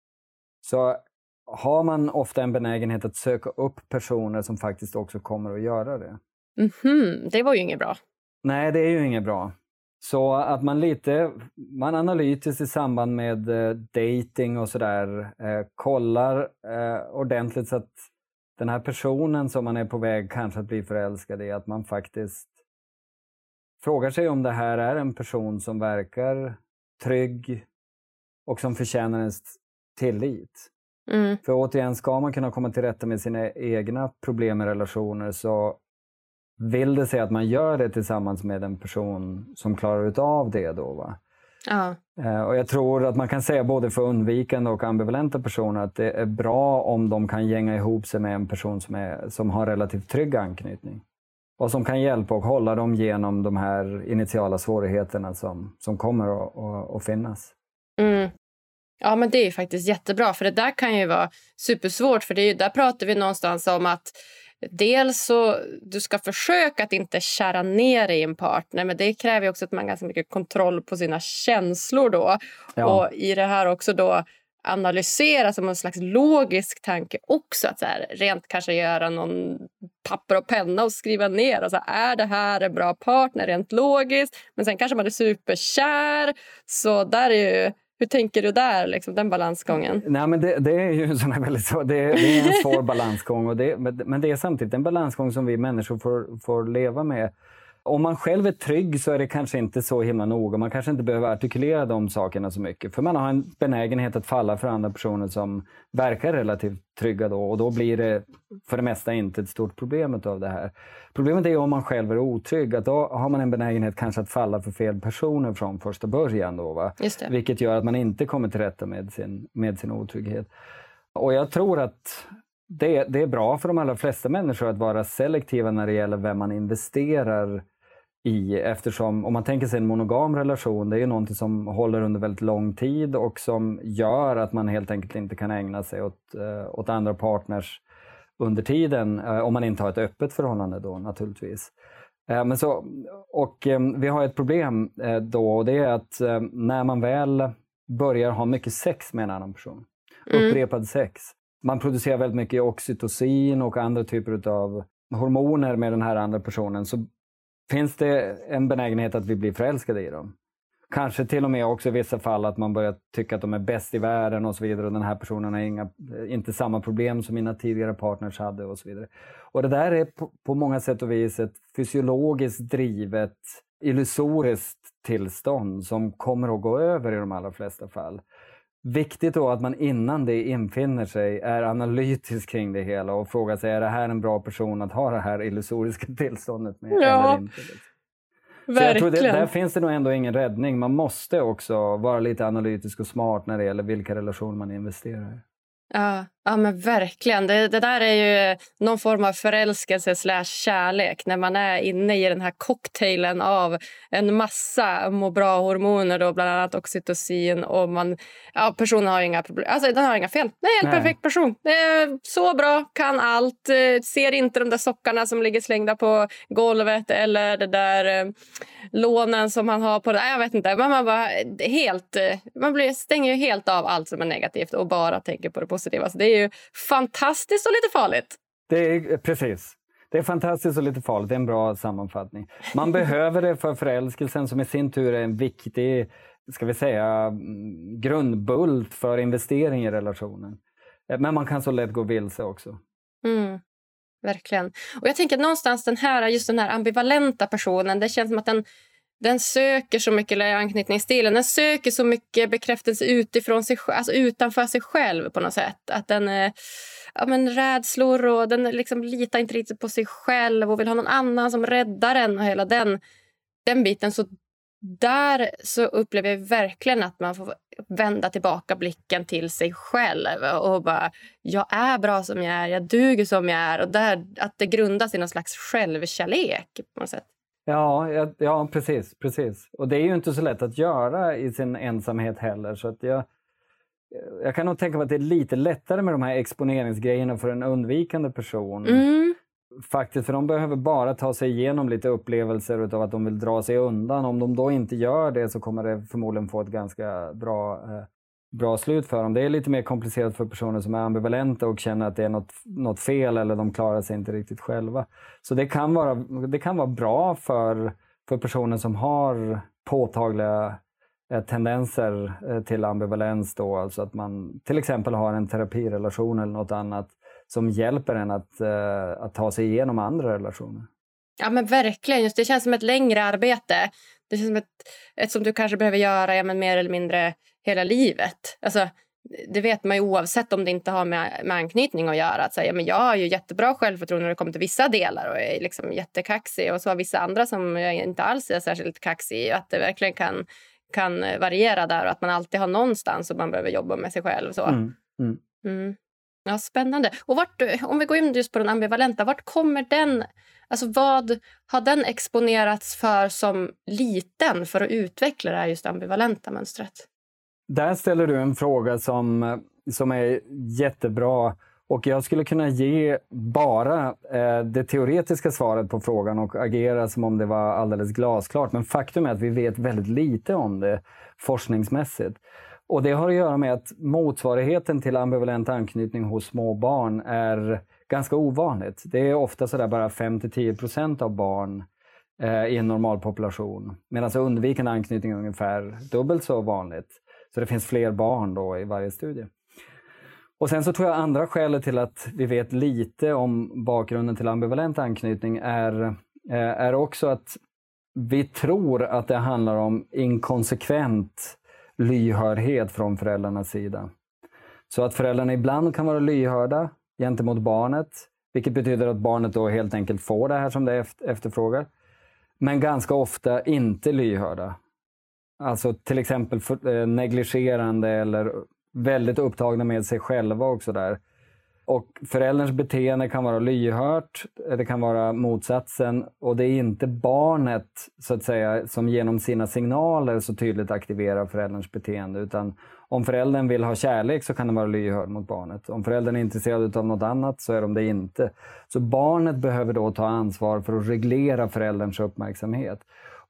så har man ofta en benägenhet att söka upp personer som faktiskt också kommer att göra det. Mm-hmm. Det var ju inget bra. Nej, det är ju inget bra. Så att man lite, man analytiskt i samband med eh, dating och sådär eh, kollar eh, ordentligt så att den här personen som man är på väg kanske att bli förälskad i, att man faktiskt frågar sig om det här är en person som verkar trygg och som förtjänar ens tillit. Mm. För återigen, ska man kunna komma till rätta med sina egna problem i relationer så vill det sig att man gör det tillsammans med en person som klarar utav det då, va? Ja. Eh, och jag tror att man kan säga både för undvikande och ambivalenta personer att det är bra om de kan gänga ihop sig med en person som, är, som har relativt trygg anknytning. Och som kan hjälpa och hålla dem genom de här initiala svårigheterna som, som kommer att, att, att finnas. Mm. Ja, men det är ju faktiskt jättebra, för det där kan ju vara supersvårt, för det är ju, där pratar vi någonstans om att dels så du ska försöka att inte kära ner i en partner, men det kräver ju också att man har ganska mycket kontroll på sina känslor då. Ja. Och i det här också då analysera som en slags logisk tanke också, att så här, rent kanske göra någon papper och penna och skriva ner och så här, är det här en bra partner rent logiskt, men sen kanske man är superkär, så där är ju, hur tänker du där, liksom, den balansgången? Nej, men det, det är ju en sån här väldigt svår, det, är, det är en svår balansgång, och det, men det är samtidigt en balansgång som vi människor får, får leva med. Om man själv är trygg så är det kanske inte så himla noga. Man kanske inte behöver artikulera de sakerna så mycket. För man har en benägenhet att falla för andra personer som verkar relativt trygga då. Och då blir det för det mesta inte ett stort problem av det här. Problemet är om man själv är otrygg. Att då har man en benägenhet kanske att falla för fel personer från första början då, va? Just det. Vilket gör att man inte kommer till rätta med sin, med sin otrygghet. Och jag tror att det, det är bra för de allra flesta människor att vara selektiva när det gäller vem man investerar i, eftersom om man tänker sig en monogam relation, det är ju någonting som håller under väldigt lång tid och som gör att man helt enkelt inte kan ägna sig åt, uh, åt andra partners under tiden, uh, om man inte har ett öppet förhållande då naturligtvis. Uh, men så, och um, vi har ett problem uh, då, och det är att uh, när man väl börjar ha mycket sex med en annan person, mm. upprepad sex. Man producerar väldigt mycket oxytocin och andra typer av hormoner med den här andra personen, så finns det en benägenhet att vi blir förälskade i dem. Kanske till och med också i vissa fall att man börjar tycka att de är bäst i världen och så vidare. Och den här personen har inga, inte samma problem som mina tidigare partners hade och så vidare. Och det där är på, på många sätt och vis ett fysiologiskt drivet, illusoriskt tillstånd som kommer att gå över i de allra flesta fall. Viktigt då att man innan det infinner sig är analytisk kring det hela och frågar sig, är det här en bra person att ha det här illusoriska tillståndet med? Ja. Eller inte? Så jag tror det, där finns det nog ändå ingen räddning. Man måste också vara lite analytisk och smart när det gäller vilka relationer man investerar i. Ja, ja men verkligen. Det, det där är ju någon form av förälskelse slash kärlek. När man är inne i den här cocktailen av en massa må bra hormoner då, bland annat oxytocin. Och man, ja, personen har ju inga problem. Alltså den har inga fel. Det är en Nej. perfekt person. Det är så bra, kan allt. Ser inte de där sockarna som ligger slängda på golvet. Eller det där eh, lånen som man har på det. Jag vet inte. Man, man, bara, helt, man blir, stänger ju helt av allt som är negativt och bara tänker på det positiva. Så det är ju fantastiskt och lite farligt. Det är precis. Det är fantastiskt och lite farligt. Det är en bra sammanfattning. Man behöver det för förälskelsen som i sin tur är en viktig, ska vi säga, grundbult för investering i relationen. Men man kan så lätt gå vilse också. Mm, verkligen. Och jag tänker att någonstans den här, just den här ambivalenta personen, det känns som att den Den söker så mycket i anknytningsstilen. Den söker så mycket bekräftelse utifrån sig, alltså utanför sig själv på något sätt. Att den är ja, men rädslor och den liksom litar inte riktigt på sig själv och vill ha någon annan som räddar den och hela den, den biten. Så där så upplever jag verkligen att man får vända tillbaka blicken till sig själv och bara, jag är bra som jag är, jag duger som jag är. Och där, att det grundas i någon slags självkärlek på något sätt. Ja, ja, ja precis, precis. Och det är ju inte så lätt att göra i sin ensamhet heller. Så att jag, jag kan nog tänka mig att det är lite lättare med de här exponeringsgrejerna för en undvikande person. Mm. Faktiskt, för de behöver bara ta sig igenom lite upplevelser av att de vill dra sig undan. Om de då inte gör det så kommer det förmodligen få ett ganska bra, eh, bra slut för dem. Det är lite mer komplicerat för personer som är ambivalenta och känner att det är något, något fel eller de klarar sig inte riktigt själva. Så det kan vara, det kan vara bra för, för personer som har påtagliga eh, tendenser eh, till ambivalens då. Alltså att man till exempel har en terapirelation eller något annat som hjälper en att, eh, att ta sig igenom andra relationer. Ja men verkligen, just det känns som ett längre arbete. Det känns som ett, ett som du kanske behöver göra ja, men mer eller mindre hela livet. Alltså, det vet man ju oavsett om det inte har med, med anknytning att göra. Att säga, men jag har ju jättebra självförtroende när det kommer till vissa delar och är liksom jättekaxig. Och så har vissa andra som jag inte alls är särskilt kaxig. Att det verkligen kan, kan variera där och att man alltid har någonstans och man behöver jobba med sig själv. Så. Mm, mm. Mm. Ja, spännande. Och vart, om vi går in just på den ambivalenta, vart kommer den, alltså vad har den exponerats för som liten för att utveckla det här just ambivalenta mönstret? Där ställer du en fråga som, som är jättebra och jag skulle kunna ge bara eh, det teoretiska svaret på frågan och agera som om det var alldeles glasklart. Men faktum är att vi vet väldigt lite om det forskningsmässigt. Och det har att göra med att motsvarigheten till ambivalent anknytning hos små barn är ganska ovanligt. Det är ofta sådär bara fem till tio procent av barn eh, i en normal population. Medan undvikande anknytning är ungefär dubbelt så vanligt. Så det finns fler barn då i varje studie. Och sen så tror jag andra skälet till att vi vet lite om bakgrunden till ambivalent anknytning är, eh, är också att vi tror att det handlar om inkonsekvent lyhördhet från föräldrarnas sida. Så att föräldrarna ibland kan vara lyhörda gentemot barnet, vilket betyder att barnet då helt enkelt får det här som det efterfrågar. Men ganska ofta inte lyhörda. Alltså till exempel för, eh, negligerande eller väldigt upptagna med sig själva också där. Och förälderns beteende kan vara lyhört, det kan vara motsatsen och det är inte barnet så att säga som genom sina signaler så tydligt aktiverar förälderns beteende, utan om föräldern vill ha kärlek så kan det vara lyhörd mot barnet. Om föräldern är intresserad av något annat så är de det inte. Så barnet behöver då ta ansvar för att reglera förälderns uppmärksamhet.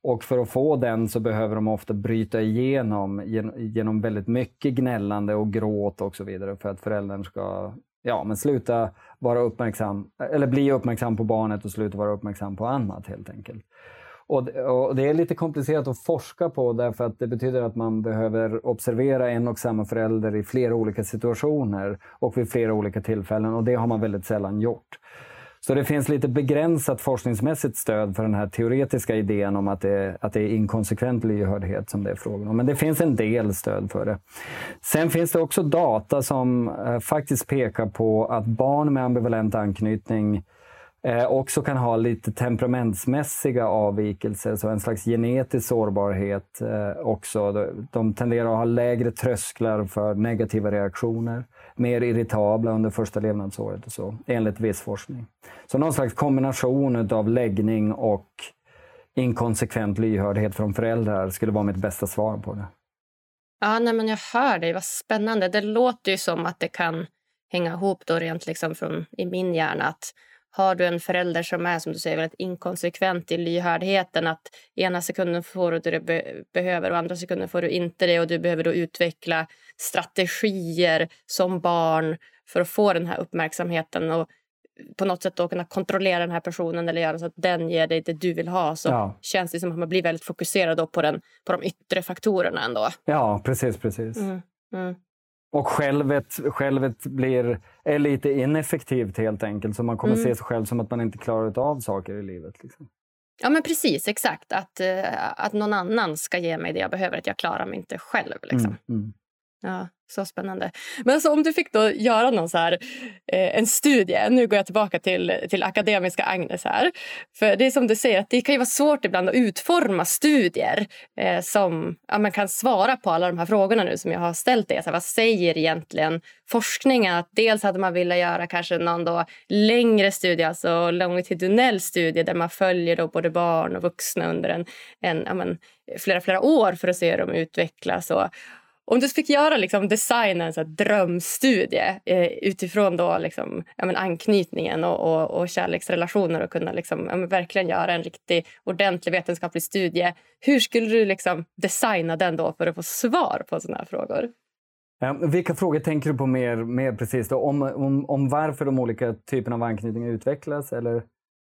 Och för att få den så behöver de ofta bryta igenom genom väldigt mycket gnällande och gråt och så vidare för att föräldern ska ja, men sluta vara uppmärksam eller bli uppmärksam på barnet och sluta vara uppmärksam på annat helt enkelt. Och, och det är lite komplicerat att forska på därför att det betyder att man behöver observera en och samma förälder i flera olika situationer och vid flera olika tillfällen och det har man väldigt sällan gjort. Så det finns lite begränsat forskningsmässigt stöd för den här teoretiska idén om att det, att det är inkonsekvent lyhördhet som det är frågan om. Men det finns en del stöd för det. Sen finns det också data som eh, faktiskt pekar på att barn med ambivalent anknytning eh, också kan ha lite temperamentsmässiga avvikelser, så en slags genetisk sårbarhet eh, också. De, de tenderar att ha lägre trösklar för negativa reaktioner. Mer irritabla under första levnadsåret och så, enligt viss forskning. Så någon slags kombination av läggning och inkonsekvent lyhördhet från föräldrar skulle vara mitt bästa svar på det. Ja, nej, men jag hör dig, vad spännande. Det låter ju som att det kan hänga ihop då rent liksom från, i min hjärna att har du en förälder som är, som du säger, väldigt inkonsekvent i lyhördheten, att ena sekunden får du det du be- behöver och andra sekunden får du inte det och du behöver då utveckla strategier som barn för att få den här uppmärksamheten och på något sätt då kunna kontrollera den här personen eller göra så att den ger dig det du vill ha, så ja. Känns det som att man blir väldigt fokuserad då på, den, på de yttre faktorerna ändå. Ja, precis, precis. Mm, mm. Och självet, självet blir, är lite ineffektivt helt enkelt. Så man kommer mm. se sig själv som att man inte klarar av saker i livet. Liksom. Ja, men precis, exakt. Att, att någon annan ska ge mig det jag behöver. Att jag klarar mig inte själv. Liksom. Mm, mm. Ja, så spännande. Men alltså, om du fick då göra någon så här, eh, en studie. Nu går jag tillbaka till, till akademiska Agnes här. För det är som du säger, att det kan ju vara svårt ibland att utforma studier eh, som ja, man kan svara på alla de här frågorna nu som jag har ställt dig. Så här, vad säger egentligen forskningen? Att dels hade man velat göra kanske någon då längre studie, alltså longitudinell studie där man följer då både barn och vuxna under en, en ja, men, flera, flera år för att se hur de utvecklas och om du fick göra liksom, designa en så här drömstudie eh, utifrån då, liksom, ja, men anknytningen och, och, och kärleksrelationer och kunna liksom, ja, men verkligen göra en riktig ordentlig vetenskaplig studie. Hur skulle du liksom, designa den då för att få svar på sådana här frågor? Ja, vilka frågor tänker du på mer, mer precis då? Om, om, om varför de olika typerna av anknytningar utvecklas? Eller?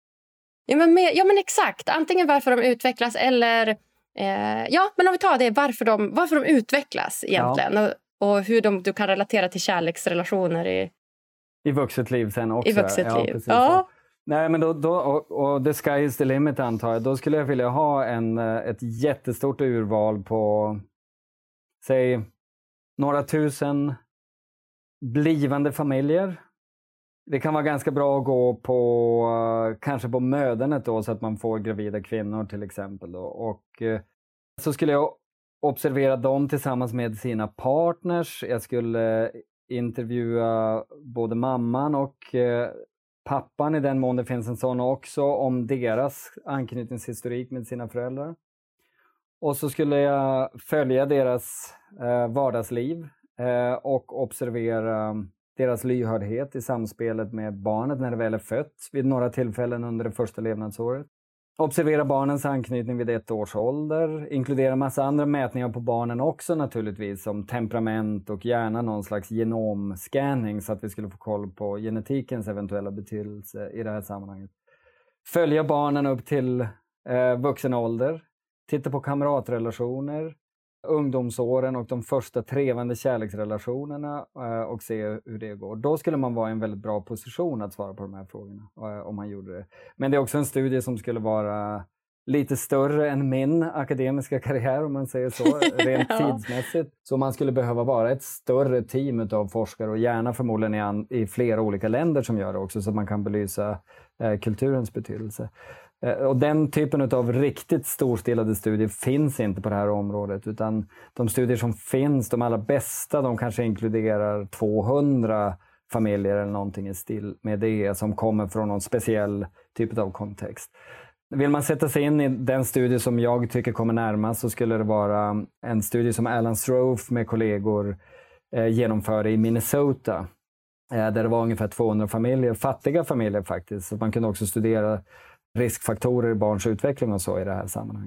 Ja, men mer, ja men exakt. Antingen varför de utvecklas eller... Eh, ja, men om vi tar det, varför de, varför de utvecklas egentligen ja. och, och hur de, du kan relatera till kärleksrelationer i, I vuxet liv sen också. I vuxet ja, liv, precis, ja. Nej, men då, då, och, och the sky is the limit antar jag. Då skulle jag vilja ha en, ett jättestort urval på, säg, några tusen blivande familjer. Det kan vara ganska bra att gå på kanske på mödernet då så att man får gravida kvinnor till exempel då. Och eh, så skulle jag observera dem tillsammans med sina partners. Jag skulle intervjua både mamman och eh, pappan i den mån det finns en sån också om deras anknytningshistorik med sina föräldrar. Och så skulle jag följa deras eh, vardagsliv eh, och observera deras lyhördhet i samspelet med barnet när det väl är fött vid några tillfällen under det första levnadsåret. Observera barnens anknytning vid ett års ålder. Inkludera massa andra mätningar på barnen också naturligtvis, som temperament och gärna någon slags genomscanning så att vi skulle få koll på genetikens eventuella betydelse i det här sammanhanget. Följa barnen upp till eh, vuxen ålder. Titta på kamratrelationer, ungdomsåren och de första trevande kärleksrelationerna eh, och se hur det går. Då skulle man vara i en väldigt bra position att svara på de här frågorna eh, om man gjorde det. Men det är också en studie som skulle vara lite större än min akademiska karriär om man säger så, rent ja. tidsmässigt. Så man skulle behöva vara ett större team av forskare och gärna förmodligen i, an, i flera olika länder som gör det också så att man kan belysa eh, kulturens betydelse. Och den typen av riktigt storstilade studier finns inte på det här området, utan de studier som finns, de allra bästa, de kanske inkluderar tvåhundra familjer eller någonting i stil med det som kommer från någon speciell typ av kontext. Vill man sätta sig in i den studie som jag tycker kommer närmast så skulle det vara en studie som Alan Strouf med kollegor eh, genomförde i Minnesota. Eh, där det var ungefär tvåhundra familjer, fattiga familjer faktiskt. Så man kunde också studera riskfaktorer i barns utveckling och så i det här sammanhanget.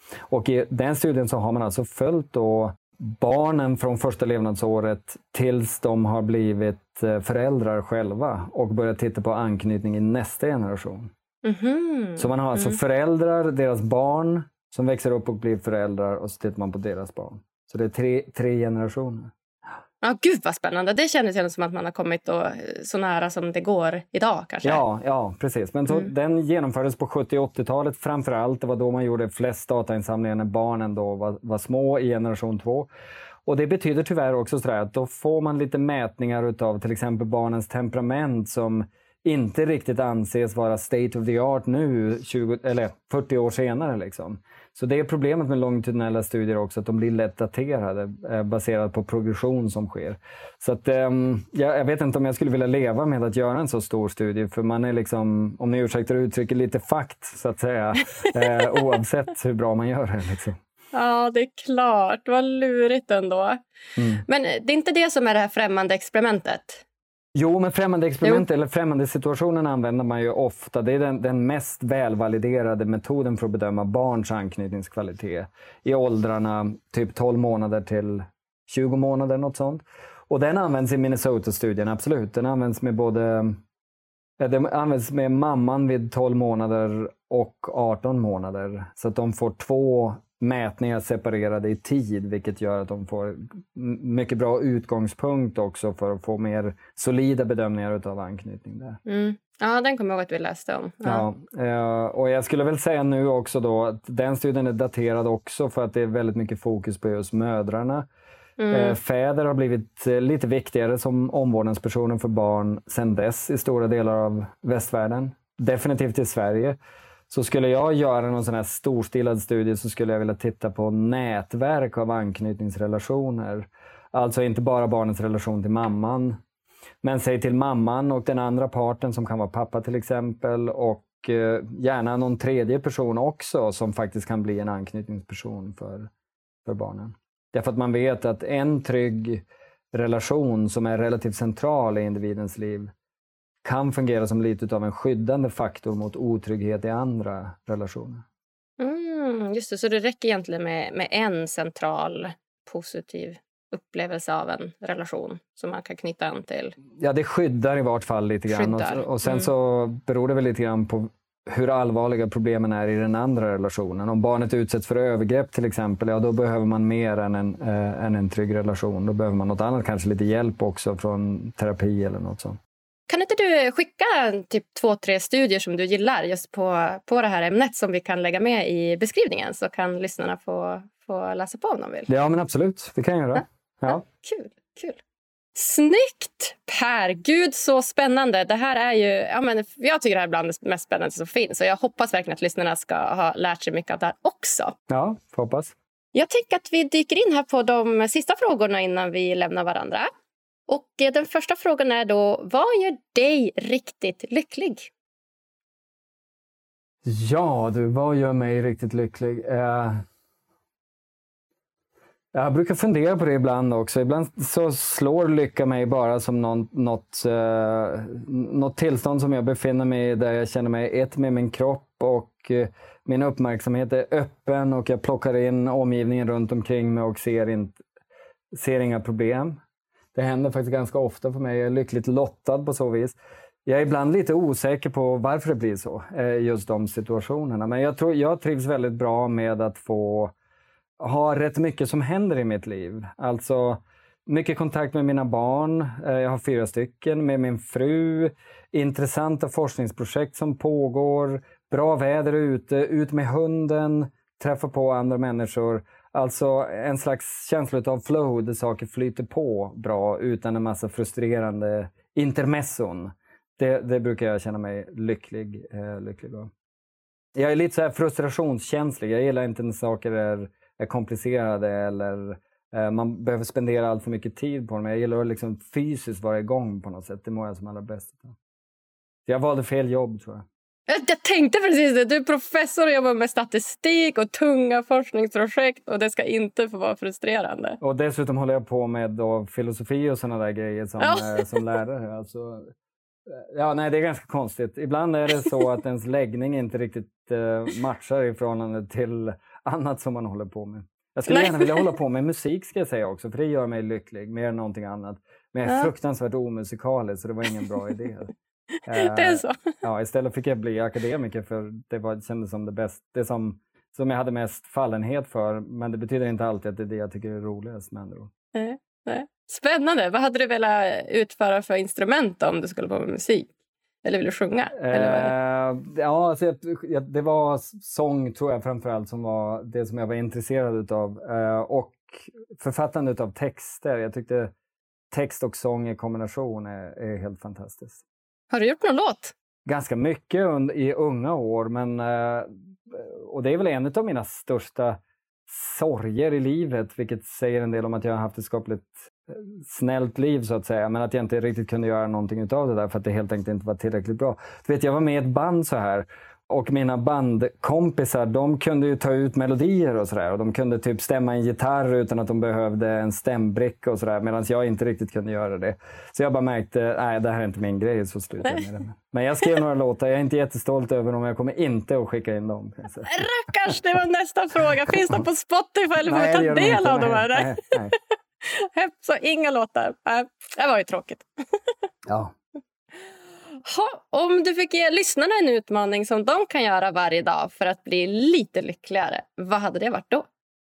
Och i den studien så har man alltså följt då barnen från första levnadsåret tills de har blivit föräldrar själva och börjat titta på anknytning i nästa generation. Mm-hmm. Så man har alltså mm. föräldrar, deras barn som växer upp och blir föräldrar och så tittar man på deras barn. Så det är tre, tre generationer. Ja, gud vad spännande. Det kändes som att man har kommit då, så nära som det går idag kanske. Ja, ja precis. Men så, mm. den genomfördes på sjuttio- och åttiotalet framförallt. Det var då man gjorde flest datainsamlingar när barnen då var, var små i generation två. Och det betyder tyvärr också så att då får man lite mätningar utav till exempel barnens temperament som inte riktigt anses vara state of the art nu tjugo, eller fyrtio år senare. Liksom. Så det är problemet med longitudinella studier också, att de blir lätt daterade eh, baserat på progression som sker. Så att, eh, jag, jag vet inte om jag skulle vilja leva med att göra en så stor studie, för man är liksom, om ni ursäktar uttrycket, lite fakt så att säga, eh, oavsett hur bra man gör det. Liksom. Ja, det är klart. Vad lurigt ändå. Mm. Men det är inte det som är det här främmande experimentet? Jo, men främmande experiment jo. eller främmande situationen använder man ju ofta. Det är den, den mest välvaliderade metoden för att bedöma barns anknytningskvalitet i åldrarna typ tolv månader till tjugo månader, något sånt. Och den används i Minnesota-studien, absolut. Den används med både den används med mamman vid tolv månader och arton månader. Så att de får två mätningar separerade i tid, vilket gör att de får mycket bra utgångspunkt också för att få mer solida bedömningar av anknytning där. Mm. Ja, den kommer jag ihåg att vi läste om. Ja. Ja, och jag skulle väl säga nu också då att den studien är daterad också för att det är väldigt mycket fokus på just mödrarna. Mm. Fäder har blivit lite viktigare som omvårdnadspersoner för barn sedan dess i stora delar av västvärlden. Definitivt i Sverige. Så skulle jag göra någon sån här storstilad studie så skulle jag vilja titta på nätverk av anknytningsrelationer. Alltså inte bara barnets relation till mamman, men säg till mamman och den andra parten som kan vara pappa till exempel, och eh, gärna någon tredje person också som faktiskt kan bli en anknytningsperson för, för barnen. Därför att man vet att en trygg relation som är relativt central i individens liv kan fungera som lite av en skyddande faktor mot otrygghet i andra relationer. Mm, just det, så det räcker egentligen med, med en central positiv upplevelse av en relation som man kan knyta an till. Ja, det skyddar i vart fall lite grann. Och, och sen mm. så beror det väl lite grann på hur allvarliga problemen är i den andra relationen. Om barnet utsätts för övergrepp till exempel, ja då behöver man mer än en, äh, än en trygg relation. Då behöver man något annat, kanske lite hjälp också från terapi eller något sånt. Kan inte du skicka typ två, tre studier som du gillar just på, på det här ämnet som vi kan lägga med i beskrivningen, så kan lyssnarna få, få läsa på om de vill? Ja, men absolut. Det kan jag göra. Ja. Ja. Ja, kul, kul. Snyggt, Per! Gud, så spännande. Det här är ju, ja, men jag tycker det här är bland det mest spännande som finns. Och jag hoppas verkligen att lyssnarna ska ha lärt sig mycket av det här också. Ja, hoppas. Jag tycker att vi dyker in här på de sista frågorna innan vi lämnar varandra. Och den första frågan är då, vad gör dig riktigt lycklig? Ja, du, vad gör mig riktigt lycklig? Eh, jag brukar fundera på det ibland också. Ibland så slår lycka mig bara som någon, något, eh, något tillstånd som jag befinner mig i, där jag känner mig ett med min kropp och eh, min uppmärksamhet är öppen och jag plockar in omgivningen runt omkring mig och ser, inte, ser inga problem. Det händer faktiskt ganska ofta för mig. Jag är lyckligt lottad på så vis. Jag är ibland lite osäker på varför det blir så, just de situationerna. Men jag tror jag trivs väldigt bra med att få ha rätt mycket som händer i mitt liv. Alltså mycket kontakt med mina barn. Jag har fyra stycken, med min fru. Intressanta forskningsprojekt som pågår. Bra väder ute, ut med hunden. Träffa på andra människor. Alltså en slags känsla av flow där saker flyter på bra utan en massa frustrerande intermesson. Det, det brukar jag känna mig lycklig, eh, lycklig av. Jag är lite så här frustrationskänslig. Jag gillar inte när saker är, är komplicerade eller eh, man behöver spendera allt för mycket tid på dem. Jag gillar att liksom fysiskt vara igång på något sätt. Det mår jag som allra bäst. Jag valde fel jobb, tror jag. Jag tänkte precis det. Du är professor och jobbar med statistik och tunga forskningsprojekt och det ska inte få vara frustrerande. Och dessutom håller jag på med då filosofi och sådana där grejer som, ja. som lärare. Alltså, ja, nej, det är ganska konstigt. Ibland är det så att ens läggning inte riktigt uh, matchar i förhållande till annat som man håller på med. Jag skulle Nej. gärna vilja hålla på med musik ska jag säga också, för det gör mig lycklig mer än någonting annat. Men jag är ja. fruktansvärt omusikalisk så det var ingen bra idé. Det är så. Ja, istället fick jag bli akademiker för det var, kändes som det bästa, det som, som jag hade mest fallenhet för. Men det betyder inte alltid att det är det jag tycker är roligast med andra. Nej, nej. Spännande. Vad hade du velat utföra för instrument om du skulle på med musik? Eller vill du sjunga? Eller eh, ja, alltså jag, jag, det var sång tror jag framförallt som var det som jag var intresserad av. Eh, och författandet av texter. Jag tyckte text och sång i kombination är, är helt fantastiskt. Har du gjort någon låt? Ganska mycket under, i unga år. Men, eh, och det är väl en av mina största sorger i livet. Vilket säger en del om att jag har haft ett skapligt snällt liv så att säga. Men att jag inte riktigt kunde göra någonting utav det där. För att det helt enkelt inte var tillräckligt bra. Du vet, jag var med i ett band så här. Och mina bandkompisar, de kunde ju ta ut melodier och sådär. Och de kunde typ stämma en gitarr utan att de behövde en stämbricka och sådär. Medan jag inte riktigt kunde göra det. Så jag bara märkte, nej det här är inte min grej, så slutade jag med det. Men jag skrev några låtar, jag är inte jättestolt över dem. Jag kommer inte att skicka in dem. Rackars, det var nästa fråga. Finns de på Spotify eller får vi ta del av dem här? Nej, nej. Så inga låtar. Det var ju tråkigt. Ja. Ha, om du fick ge lyssnarna en utmaning som de kan göra varje dag för att bli lite lyckligare, vad hade det varit då?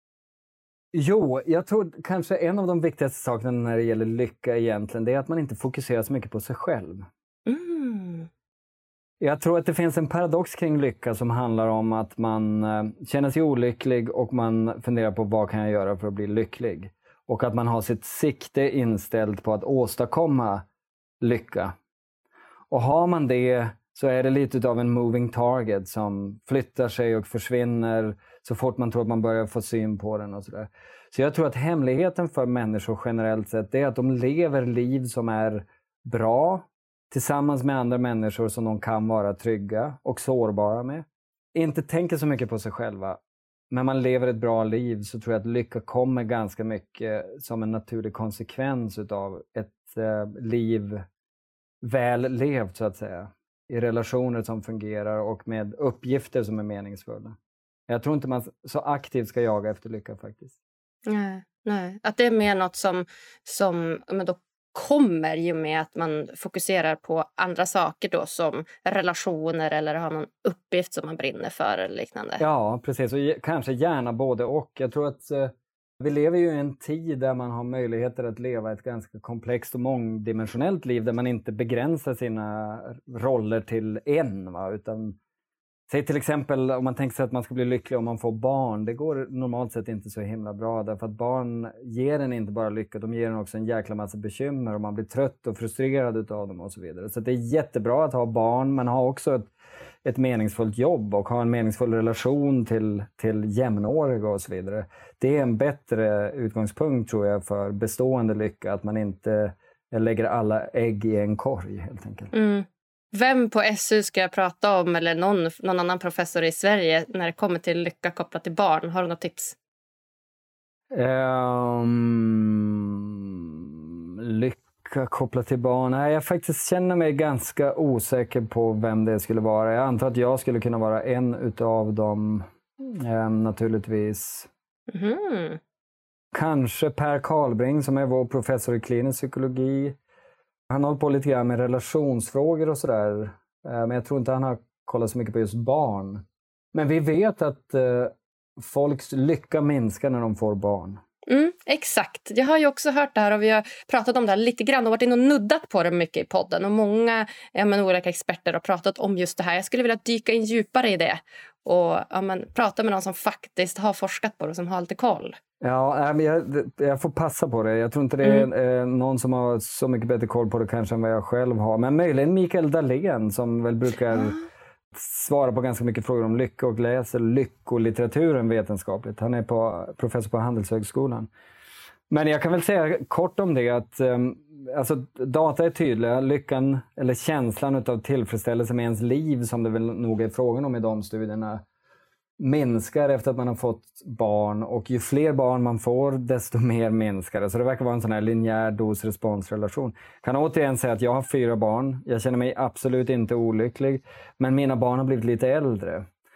Jo, jag tror kanske en av de viktigaste sakerna när det gäller lycka egentligen, det är att man inte fokuserar så mycket på sig själv. Mm. Jag tror att det finns en paradox kring lycka som handlar om att man känner sig olycklig och man funderar på vad kan jag göra för att bli lycklig. Och att man har sitt sikte inställt på att åstadkomma lycka. Och har man det så är det lite av en moving target som flyttar sig och försvinner så fort man tror att man börjar få syn på den och sådär. Så jag tror att hemligheten för människor generellt sett är att de lever liv som är bra tillsammans med andra människor som de kan vara trygga och sårbara med. Inte tänker så mycket på sig själva. Men man lever ett bra liv så tror jag att lycka kommer ganska mycket som en naturlig konsekvens av ett eh, liv väl levt så att säga. I relationer som fungerar och med uppgifter som är meningsfulla. Jag tror inte man så aktivt ska jaga efter lycka faktiskt. Nej, nej. Att det är mer något som, som men då kommer ju med att man fokuserar på andra saker då som relationer eller har någon uppgift som man brinner för eller liknande. Ja, precis. Och kanske gärna både och. Jag tror att eh, vi lever ju i en tid där man har möjligheter att leva ett ganska komplext och mångdimensionellt liv där man inte begränsar sina roller till en, va? Utan säg till exempel om man tänker sig att man ska bli lycklig om man får barn. Det går normalt sett inte så himla bra därför att barn ger en inte bara lycka, de ger en också en jäkla massa bekymmer och man blir trött och frustrerad utav dem och så vidare. Så det är jättebra att ha barn men ha också ett, ett meningsfullt jobb och ha en meningsfull relation till, till jämnåriga och så vidare. Det är en bättre utgångspunkt tror jag för bestående lycka, att man inte lägger alla ägg i en korg helt enkelt. Mm. Vem på S U ska jag prata om eller någon, någon annan professor i Sverige när det kommer till lycka kopplat till barn? Har du något tips? Um, lycka kopplat till barn? Nej, jag faktiskt känner mig ganska osäker på vem det skulle vara. Jag antar att jag skulle kunna vara en utav dem um, naturligtvis. Mm. Kanske Per Karlbring som är vår professor i klinisk psykologi. Han håller på lite grann med relationsfrågor och sådär. Men jag tror inte han har kollat så mycket på just barn. Men vi vet att eh, folks lycka minskar när de får barn. Mm, exakt. Jag har ju också hört det här och vi har pratat om det här lite grann och varit in och nuddat på det mycket i podden. Och många ja, men, olika experter har pratat om just det här. Jag skulle vilja dyka in djupare i det. Och ja, men, prata med någon som faktiskt har forskat på det och som har lite koll. Ja, men jag, jag får passa på det. Jag tror inte det är mm. någon som har så mycket bättre koll på det kanske än vad jag själv har. Men möjligen Mikael Dahlén som väl brukar mm. svara på ganska mycket frågor om lycka och läser lyckolitteraturen vetenskapligt. Han är på, professor på Handelshögskolan. Men jag kan väl säga kort om det att um, alltså, data är tydliga. Lyckan eller känslan av tillfredsställelse med ens liv som det väl nog är frågan om i de studierna minskar efter att man har fått barn och ju fler barn man får desto mer minskar det. Så det verkar vara en sån här linjär dos-responsrelation. Kan återigen säga att jag har fyra barn. Jag känner mig absolut inte olycklig men mina barn har blivit lite äldre.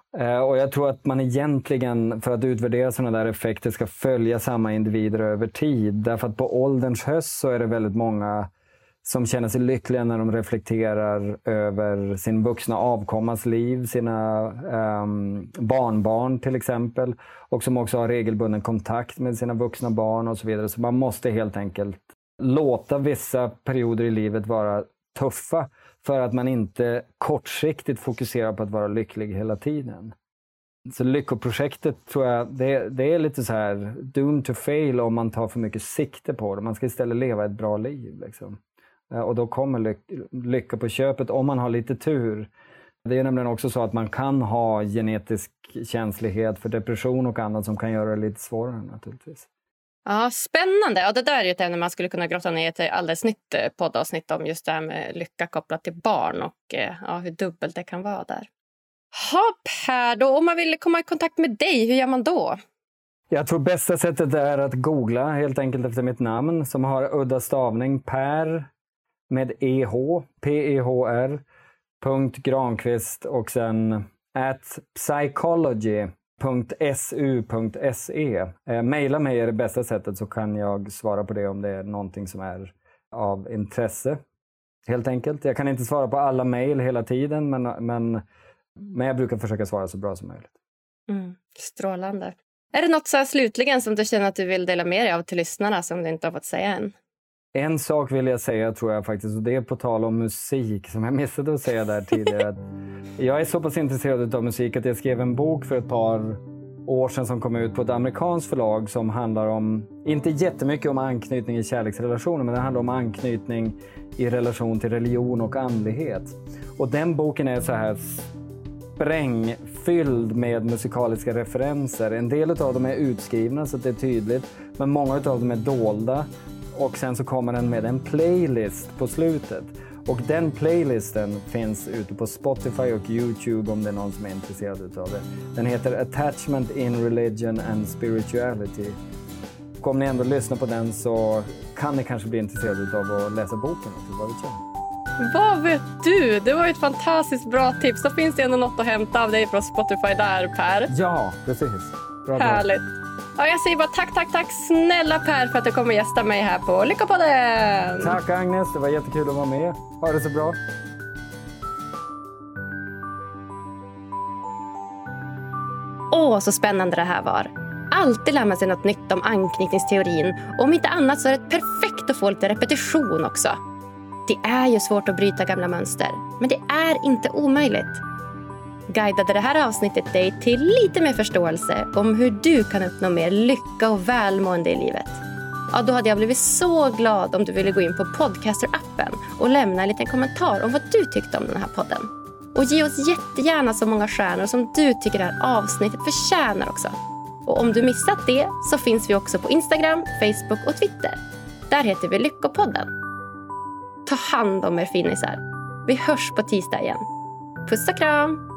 Och jag tror att man egentligen, för att utvärdera sådana där effekter, ska följa samma individer över tid. Därför att på ålderns höst så är det väldigt många som känner sig lyckliga när de reflekterar över sin vuxna avkommas liv, sina um, barnbarn till exempel. Och som också har regelbunden kontakt med sina vuxna barn och så vidare. Så man måste helt enkelt låta vissa perioder i livet vara tuffa. För att man inte kortsiktigt fokuserar på att vara lycklig hela tiden. Så lyckoprojektet tror jag, det, det är lite så här doomed to fail om man tar för mycket sikte på det. Man ska istället leva ett bra liv. Liksom. Och då kommer ly- lycka på köpet om man har lite tur. Det är nämligen också så att man kan ha genetisk känslighet för depression och annat som kan göra det lite svårare naturligtvis. Ja, spännande. Ja, det där är ju ett ämne man skulle kunna grotta ner till alldeles nytt poddavsnitt om just det här med lycka kopplat till barn och ja, hur dubbelt det kan vara där. Ha, Per, då, om man vill komma i kontakt med dig, hur gör man då? Jag tror bästa sättet är att googla helt enkelt efter mitt namn som har udda stavning Per med E H, P E H R, punkt Granqvist och sen at psychology punkt S U punkt S E. Eh, maila mig är det bästa sättet så kan jag svara på det om det är någonting som är av intresse. Helt enkelt. Jag kan inte svara på alla mejl hela tiden men, men, men jag brukar försöka svara så bra som möjligt. Mm, strålande. Är det något så här slutligen som du känner att du vill dela med dig av till lyssnarna som du inte har fått säga än? En sak vill jag säga tror jag faktiskt och det är på tal om musik som jag missade att säga där tidigare. Att jag är så pass intresserad av musik att jag skrev en bok för ett par år sedan som kom ut på ett amerikanskt förlag som handlar om, inte jättemycket om anknytning i kärleksrelationer men det handlar om anknytning i relation till religion och andlighet. Och den boken är så här sprängfylld med musikaliska referenser. En del av dem är utskrivna så att det är tydligt men många av dem är dolda. Och sen så kommer den med en playlist på slutet. Och den playlisten finns ute på Spotify och YouTube om det är någon som är intresserad av det. Den heter Attachment in Religion and Spirituality. Och om ni ändå lyssnar på den så kan ni kanske bli intresserade av att läsa boken också. Vad vet jag? Vad vet du? Det var ett fantastiskt bra tips. Då finns det ändå något att hämta av dig från Spotify där, Per. Ja, precis. Bra, härligt. Bra. Ja, jag säger bara tack, tack, tack snälla Per för att du kommer gästa mig här på Lyckopodden. Tack Agnes, det var jättekul att vara med. Ha det så bra. Åh, så spännande det här var. Alltid lär man sig något nytt om anknytningsteorin. Och om inte annat så är det perfekt att få lite repetition också. Det är ju svårt att bryta gamla mönster, men det är inte omöjligt. Guidade det här avsnittet dig till lite mer förståelse om hur du kan uppnå mer lycka och välmående i livet? Ja, då hade jag blivit så glad om du ville gå in på Podcaster-appen och lämna en liten kommentar om vad du tyckte om den här podden. Och ge oss jättegärna så många stjärnor som du tycker det här avsnittet förtjänar också. Och om du missat det så finns vi också på Instagram, Facebook och Twitter. Där heter vi Lyckopodden. Ta hand om er finisar. Vi hörs på tisdag igen. Puss och kram!